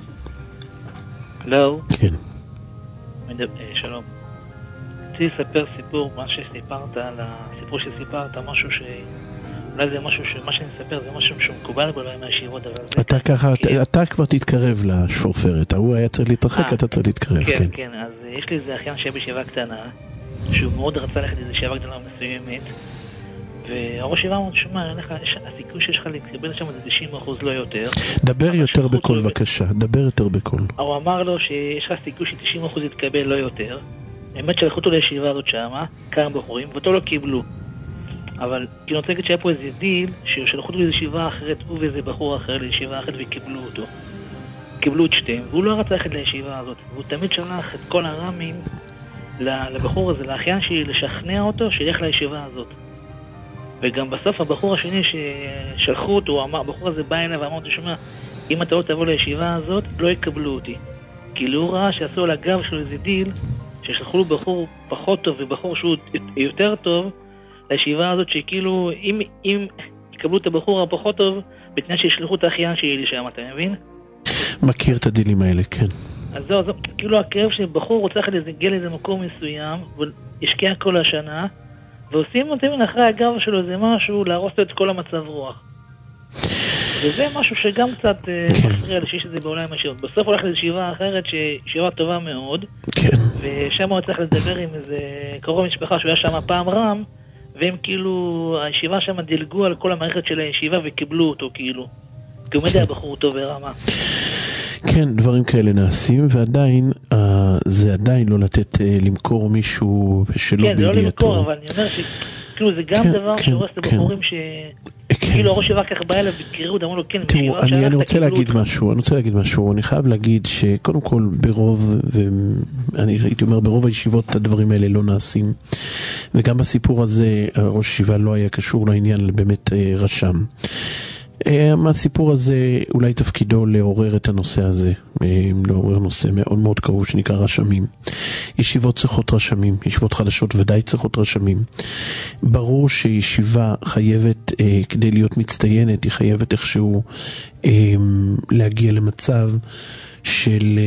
הלו. כן. שלום. רציתי לספר סיפור, מה שסיפרת על הסיפור שסיפרת, משהו ש... אולי זה משהו שמה שאני אספר זה משהו שמקובל בו מהישיבות, אבל זה... אתה ככה, אתה כבר תתקרב לשפורפרת, הוא היה צריך להתרחק, אתה צריך להתקרב, כן. כן, כן, אז יש לי איזה אחיין שהיה בישיבה קטנה, שהוא מאוד רצה ללכת איזו ישיבה גדולה מסוימת, והראש ישיבה אמר, שומע, הסיכוי שיש לך להתקבל שם זה תשעים אחוז לא יותר. דבר יותר בקול, בבקשה, דבר יותר בקול. הוא אמר לו שיש לך סיכוי ש-תשעים אחוז יתקבל לא יותר, האמת שלחו אותו לישיבה הזאת שמה, כמה בחורים, ואותו לא קיבלו. אבל כי אני רוצה להגיד שהיה פה איזה דיל ששלחו אותו לישיבה אחרת, הוא ואיזה בחור אחר לישיבה אחרת וקיבלו אותו. קיבלו את שתיהם, והוא לא רצה ללכת לישיבה הזאת. והוא תמיד שלח את כל הרמים לבחור הזה, לאחיין שלי, לשכנע אותו שילך לישיבה הזאת. וגם בסוף הבחור השני ששלחו אותו, הוא אמר, הבחור הזה בא אליו ואמר, תשמע, אם אתה לא תבוא לישיבה הזאת, לא יקבלו אותי. כי הוא ראה שעשו על הגב שלו איזה דיל, ששלחו לו בחור פחות טוב ובחור שהוא יותר טוב, לישיבה הזאת שכאילו, אם, אם יקבלו את הבחור הפחות טוב, בתנאי שישלחו את האחיין שלי לשם, אתה מבין? מכיר את הדילים האלה, כן. אז זהו, זהו, כאילו הכאב שבחור רוצה להגיע לאיזה מקום מסוים, והשקיע כל השנה, ועושים אותם אחרי הגב שלו איזה משהו, להרוס לו את כל המצב רוח. וזה משהו שגם קצת מפריע לשיש את זה בעולם השירות. בסוף הולך לישיבה אחרת, שישיבה טובה מאוד, כן. ושם הוא צריך לדבר עם איזה קרוב משפחה שהוא היה שם פעם רם, והם כאילו, הישיבה שם דילגו על כל המערכת של הישיבה וקיבלו אותו כאילו. כי הוא מדע בחור טוב ורמה. כן, דברים כאלה נעשים, ועדיין, זה עדיין לא לתת למכור מישהו שלא בידיעתו. כן, לא למכור, אבל אני אומר כאילו זה גם דבר שהורס לבחורים ש... כאילו הראש יבא ככה בא אליו בקרירות, אמרו לו כן, תראו, אני רוצה להגיד משהו, אני רוצה להגיד משהו, אני חייב להגיד שקודם כל ברוב, ואני הייתי אומר ברוב הישיבות הדברים האלה לא נעשים, וגם בסיפור הזה ראש ישיבה לא היה קשור לעניין באמת רשם. מהסיפור הזה אולי תפקידו לעורר את הנושא הזה, לעורר נושא מאוד מאוד קרוב שנקרא רשמים. ישיבות צריכות רשמים, ישיבות חדשות ודאי צריכות רשמים. ברור שישיבה חייבת, כדי להיות מצטיינת, היא חייבת איכשהו להגיע למצב של...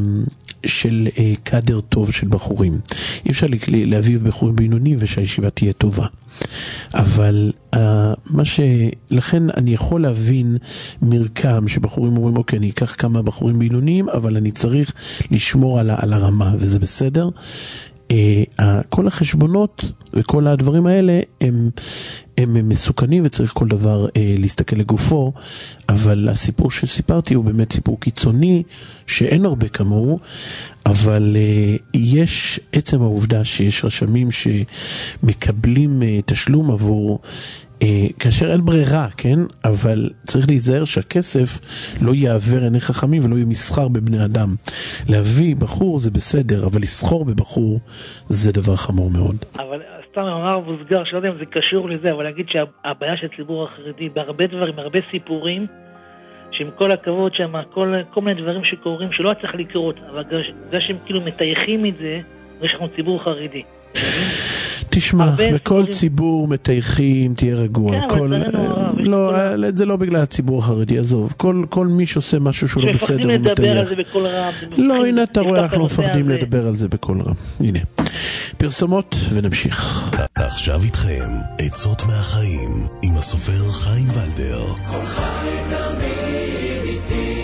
של קאדר טוב של בחורים. אי אפשר להביא בחורים בינוניים ושהישיבה תהיה טובה. אבל uh, מה ש... לכן אני יכול להבין מרקם שבחורים אומרים, אוקיי, אני אקח כמה בחורים בינוניים, אבל אני צריך לשמור על, ה... על הרמה, וזה בסדר. Uh, uh, כל החשבונות וכל הדברים האלה הם... הם מסוכנים וצריך כל דבר אה, להסתכל לגופו, אבל הסיפור שסיפרתי הוא באמת סיפור קיצוני, שאין הרבה כמוהו, אבל אה, יש עצם העובדה שיש רשמים שמקבלים אה, תשלום עבור, אה, כאשר אין ברירה, כן? אבל צריך להיזהר שהכסף לא יעבר עיני חכמים ולא יהיה מסחר בבני אדם. להביא בחור זה בסדר, אבל לסחור בבחור זה דבר חמור מאוד. אבל... סתם אמר מוסגר, שלא יודע אם זה קשור לזה, אבל להגיד שהבעיה של הציבור החרדי, בהרבה דברים, הרבה סיפורים, שעם כל הכבוד שם, כל, כל מיני דברים שקורים, שלא צריך לקרות, אבל גם שהם כאילו מטייחים את זה, יש לנו ציבור חרדי. תשמע, בכל ציבור מטייחים, תהיה רגוע. כן, אבל זה נורא. לא, זה לא בגלל הציבור החרדי, עזוב. כל מי שעושה משהו שהוא לא בסדר, הוא מפחדים לדבר על זה בכל רם. לא, הנה אתה רואה, אנחנו מפחדים לדבר על זה בכל רם. הנה. פרסומות ונמשיך. עכשיו איתכם, עצות מהחיים, עם הסופר חיים ולדר. כל חי תמיד איתי.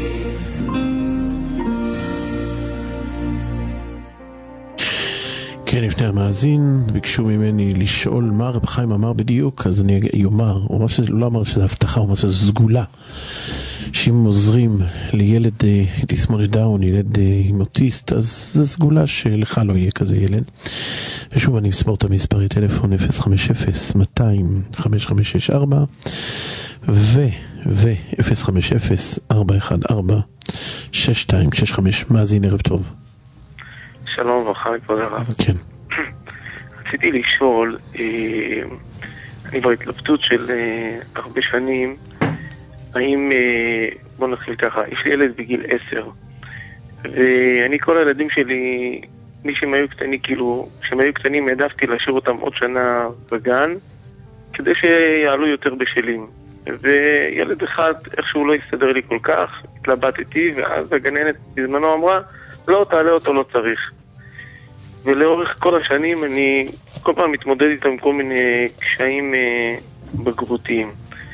כן, לפני המאזין, ביקשו ממני לשאול מה רב חיים אמר בדיוק, אז אני אומר, הוא אומר שזה, לא אמר שזה הבטחה, הוא אומר שזה סגולה. שאם עוזרים לילד תסמונת דאון, ילד עם אוטיסט, אז זה סגולה שלך לא יהיה כזה ילד. ושוב אני מספור את המספרי טלפון אפס חמש אפס מאתיים חמש חמש שש ארבע ו ו אפס חמש אפס ארבע אחת ארבע שש שתיים שש חמש. מאזין, ערב טוב. שלום וברכה, כבוד הרב. כן. רציתי לשאול, אני בהתלבטות של הרבה שנים, האם, בוא נתחיל ככה, יש לי ילד בגיל עשר, ואני כל הילדים שלי, מי שהם היו קטנים, כאילו, כשהם היו קטנים, העדפתי להשאיר אותם עוד שנה בגן, כדי שיעלו יותר בשלים. וילד אחד, איכשהו לא הסתדר לי כל כך, התלבטתי, ואז הגננת בזמנו אמרה, לא, תעלה אותו, לא צריך. ולאורך כל השנים אני כל פעם מתמודד איתם עם כל מיני קשיים בגרותיים.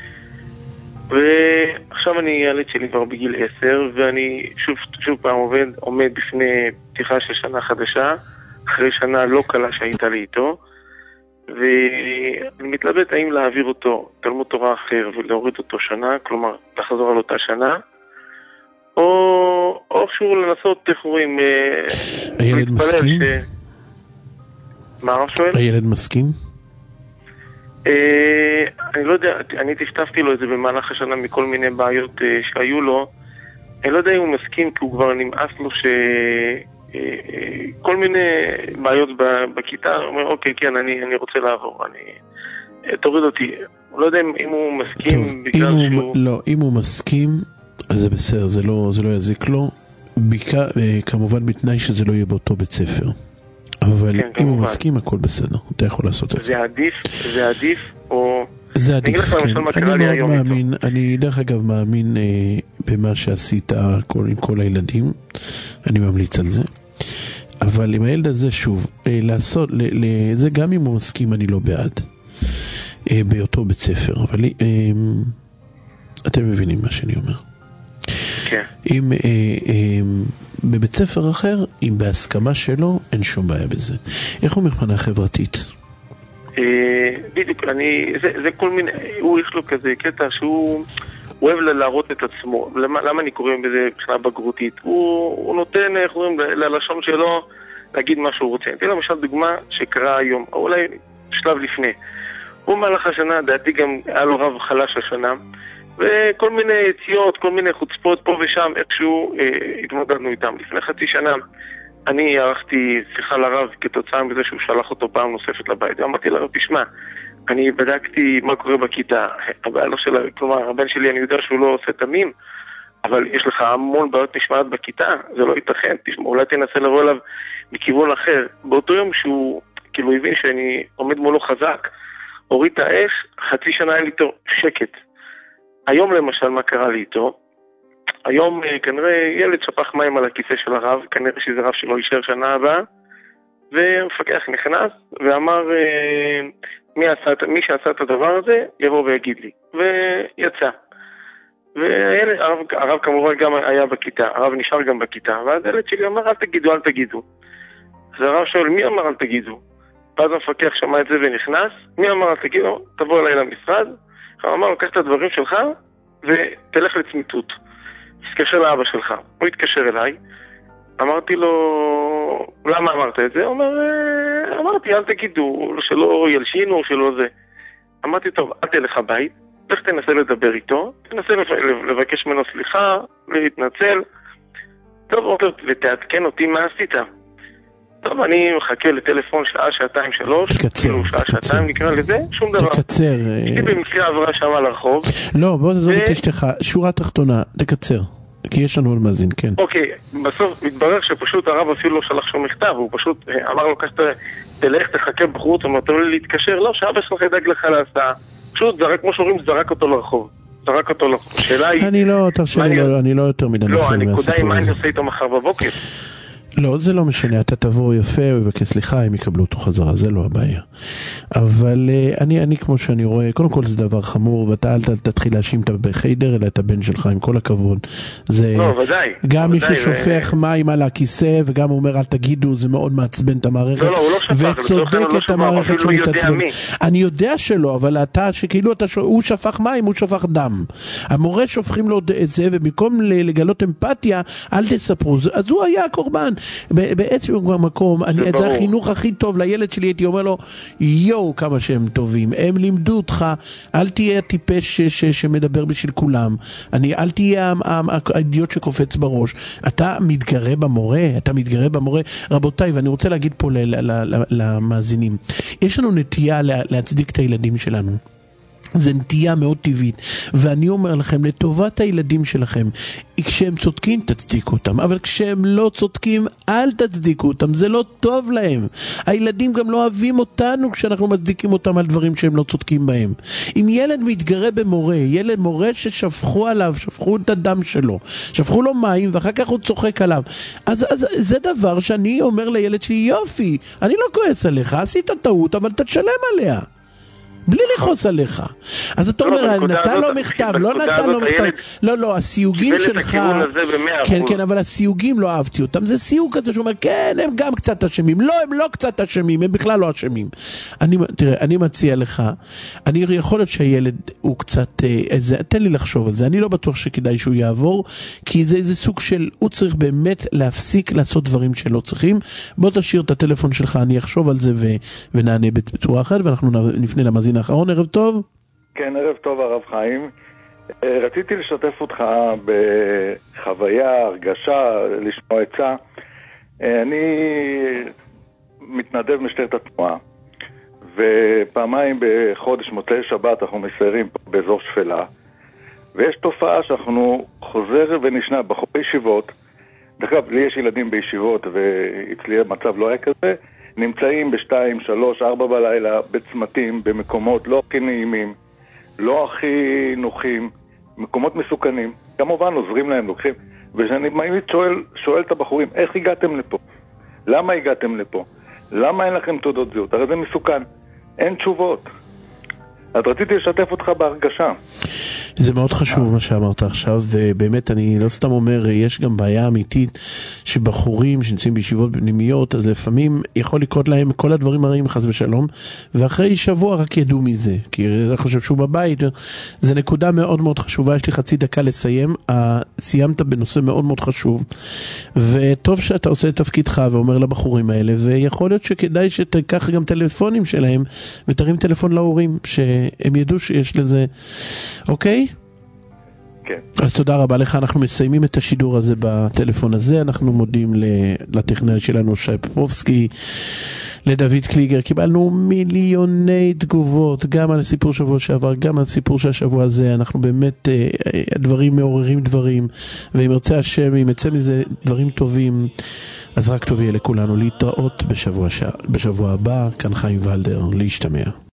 ועכשיו אני ילד שלי כבר בגיל עשר, ואני שוב, שוב פעם עובד, עומד בפני פתיחה של שנה חדשה, אחרי שנה לא קלה שהייתה לי איתו, ואני מתלבט האם להעביר אותו תלמוד תורה אחר ולהוריד אותו שנה, כלומר לחזור על אותה שנה, או, או שהוא לנסות, איך רואים, הילד מסכים? ש... מה הרב שואל? הילד מסכים? אה, אני לא יודע, אני תשתפתי לו את זה במהלך השנה מכל מיני בעיות אה, שהיו לו. אני לא יודע אם הוא מסכים, כי הוא כבר נמאס לו ש... אה, אה, כל מיני בעיות בכיתה, הוא אומר, אוקיי, כן, אני, אני רוצה לעבור, אני... אה, תוריד אותי. לא יודע אם, אם הוא מסכים טוב, בגלל אם שהוא... הוא, לא, אם הוא מסכים, אז זה בסדר, זה לא, זה לא יזיק לו. ביקה, אה, כמובן בתנאי שזה לא יהיה באותו בית ספר. אבל כן, אם כמובן. הוא מסכים, הכל בסדר. אתה יכול לעשות את זה. זה עדיף, זה עדיף, או... זה עדיף, כן. אני מאוד מאמין, אני דרך אגב מאמין אה, במה שעשית כל, עם כל הילדים. אני ממליץ על זה. אבל עם הילד הזה שוב, אה, לעשות, ל, ל, זה גם אם הוא מסכים, אני לא בעד. אה, באותו בית ספר. אבל אה, אתם מבינים מה שאני אומר. כן. אם אה, אה, בבית ספר אחר, אם בהסכמה שלו, אין שום בעיה בזה. איך הוא מבחינה חברתית? בדיוק, אני, זה, זה כל מיני, הוא יש לו כזה קטע שהוא אוהב להראות את עצמו. למה, למה אני קורא בזה מבחינה בגרותית? הוא, הוא נותן, איך אומרים, ללשון שלו להגיד מה שהוא רוצה. תראה למשל דוגמה שקרה היום, אולי שלב לפני. הוא מהלך השנה, דעתי גם היה לו רב חלש השנה, וכל מיני יציאות, כל מיני חוצפות פה ושם, איכשהו אה, התמודדנו איתם. לפני חצי שנה אני ערכתי שיחה לרב כתוצאה מזה שהוא שלח אותו פעם נוספת לבית. ואמרתי לרב, תשמע, אני בדקתי מה קורה בכיתה. הבעיה שלה, כלומר, הבן שלי, אני יודע שהוא לא עושה תמים, אבל יש לך המון בעיות משמעת בכיתה, זה לא ייתכן. תשמע, אולי תנסה לבוא אליו מכיוון אחר. באותו יום שהוא כאילו הבין שאני עומד מולו חזק, הוריד את האש, חצי שנה היה לי איתו שקט. היום למשל, מה קרה לי איתו? היום כנראה ילד שפך מים על הכיסא של הרב, כנראה שזה רב שלא יישאר שנה הבאה, והמפקח נכנס ואמר, מי, עשה, מי שעשה את הדבר הזה יבוא ויגיד לי, ויצא. והילד, הרב, הרב כמובן גם היה בכיתה, הרב נשאר גם בכיתה, ואז הילד שלי אמר, אל תגידו, אל תגידו. אז הרב שואל, מי אמר אל תגידו? ואז המפקח שמע את זה ונכנס, מי אמר אל תגידו? תבוא אליי למשרד. הוא אמר, לוקח את הדברים שלך ותלך לצמיתות. תתקשר לאבא שלך. הוא התקשר אליי, אמרתי לו, למה אמרת את זה? הוא אומר, אמרתי, אל תגידו, שלא ילשינו, שלא זה. אמרתי, טוב, אל תלך הבית, לך תנסה לדבר איתו, תנסה לבקש ממנו סליחה, להתנצל. טוב, ותעדכן אותי מה עשית. טוב, אני מחכה לטלפון שעה, שעתיים, שלוש. תקצר, שעה, שעתיים נקרא לזה, שום דבר. תקצר. היא במקרה עברה שם על הרחוב. לא, בוא נעזוב את אשתך, שורה תחתונה, תקצר. כי יש לנו על מאזין, כן. אוקיי, בסוף מתברר שפשוט הרב אפילו לא שלח שום מכתב, הוא פשוט אמר לו, תלך, תחכה בחוץ, הוא אמר לי להתקשר, לא, שאבא שלך ידאג לך להסעה. פשוט זרק, כמו שאומרים, זרק אותו לרחוב. זרק אותו לרחוב. השאלה היא... אני לא, תרשה לי, אני לא יותר מדי נפל מהסיפור הזה. לא, הנקודה היא מה אני עושה איתו מחר בבוקר. לא, זה לא משנה, אתה תבוא יפה, הוא יבקש סליחה, הם יקבלו אותו חזרה, זה לא הבעיה. אבל אני, אני כמו שאני רואה, קודם כל זה דבר חמור, ואתה אל תתחיל להאשים את בחיידר, אלא את הבן שלך, עם כל הכבוד. זה לא, ודאי. גם מי ששופך מים על הכיסא, וגם אומר אל תגידו, זה מאוד מעצבן את המערכת. לא, לא, הוא לא שפך, וצודק את המערכת שמתעצבן. אני יודע שלא, אבל אתה, שכאילו אתה, הוא שפך מים, הוא שפך דם. המורה שופכים לו את זה, ובמקום לגלות אמפתיה, אל תספרו. אז הוא היה הקורבן. בעצם במקום, אני, זה החינוך הכי טוב לילד שלי, הייתי אומר לו, יו, כמה שהם טובים, הם לימדו אותך, אל תהיה הטיפש ש, ש, שמדבר בשביל כולם, אני, אל תהיה האידיוט שקופץ בראש, אתה מתגרה במורה, אתה מתגרה במורה, רבותיי, ואני רוצה להגיד פה ל, ל, ל, למאזינים, יש לנו נטייה לה, להצדיק את הילדים שלנו. זה נטייה מאוד טבעית, ואני אומר לכם, לטובת הילדים שלכם, כשהם צודקים תצדיקו אותם, אבל כשהם לא צודקים אל תצדיקו אותם, זה לא טוב להם. הילדים גם לא אוהבים אותנו כשאנחנו מצדיקים אותם על דברים שהם לא צודקים בהם. אם ילד מתגרה במורה, ילד מורה ששפכו עליו, שפכו את הדם שלו, שפכו לו מים ואחר כך הוא צוחק עליו, אז, אז זה דבר שאני אומר לילד שלי, יופי, אני לא כועס עליך, עשית טעות אבל תשלם עליה בלי לחוס עליך. אז אתה אומר, נתן לו מכתב, לא נתן לו מכתב. לא, לא, הסיוגים שלך, כן, כן, אבל הסיוגים לא אהבתי אותם. זה סיוג כזה שאומר, כן, הם גם קצת אשמים. לא, הם לא קצת אשמים, הם בכלל לא אשמים. תראה, אני מציע לך, אני יכול להיות שהילד הוא קצת, תן לי לחשוב על זה. אני לא בטוח שכדאי שהוא יעבור, כי זה איזה סוג של, הוא צריך באמת להפסיק לעשות דברים שלא צריכים. בוא תשאיר את הטלפון שלך, אני אחשוב על זה ונענה בצורה אחרת, ואנחנו נפנה למאזין האחרון. ערב טוב. כן, ערב טוב הרב חיים. רציתי לשתף אותך בחוויה, הרגשה, לשמוע עצה. אני מתנדב משטרת התנועה, ופעמיים בחודש מוצאי שבת אנחנו מסיירים באזור שפלה, ויש תופעה שאנחנו חוזר ונשנה בחורי ישיבות. דרך אגב, לי יש ילדים בישיבות, ואצלי המצב לא היה כזה, נמצאים בשתיים, שלוש, ארבע בלילה, בצמתים, במקומות לא הכי נעימים, לא הכי נוחים, מקומות מסוכנים. כמובן עוזרים להם, לוקחים. ואני מיד שואל, שואל את הבחורים, איך הגעתם לפה? למה הגעתם לפה? למה אין לכם תעודות זהות? הרי זה מסוכן. אין תשובות. אז רציתי לשתף אותך בהרגשה. זה מאוד חשוב מה שאמרת עכשיו, ובאמת אני לא סתם אומר, יש גם בעיה אמיתית שבחורים שנמצאים בישיבות פנימיות, אז לפעמים יכול לקרות להם כל הדברים הרעים חס ושלום, ואחרי שבוע רק ידעו מזה, כי אני חושב שהוא בבית. זה נקודה מאוד מאוד חשובה, יש לי חצי דקה לסיים. סיימת בנושא מאוד מאוד חשוב, וטוב שאתה עושה את תפקידך ואומר לבחורים האלה, ויכול להיות שכדאי שתיקח גם טלפונים שלהם, ותרים טלפון להורים, שהם ידעו שיש לזה. אוקיי? כן. אז תודה רבה לך, אנחנו מסיימים את השידור הזה בטלפון הזה, אנחנו מודים לטכנאי שלנו שי פופובסקי, לדוד קליגר, קיבלנו מיליוני תגובות, גם על הסיפור שבוע שעבר, גם על הסיפור של השבוע הזה, אנחנו באמת, הדברים מעוררים דברים, ואם ירצה השם, אם יצא מזה דברים טובים, אז רק טוב יהיה לכולנו להתראות בשבוע, בשבוע הבא, כאן חיים ולדר, להשתמע.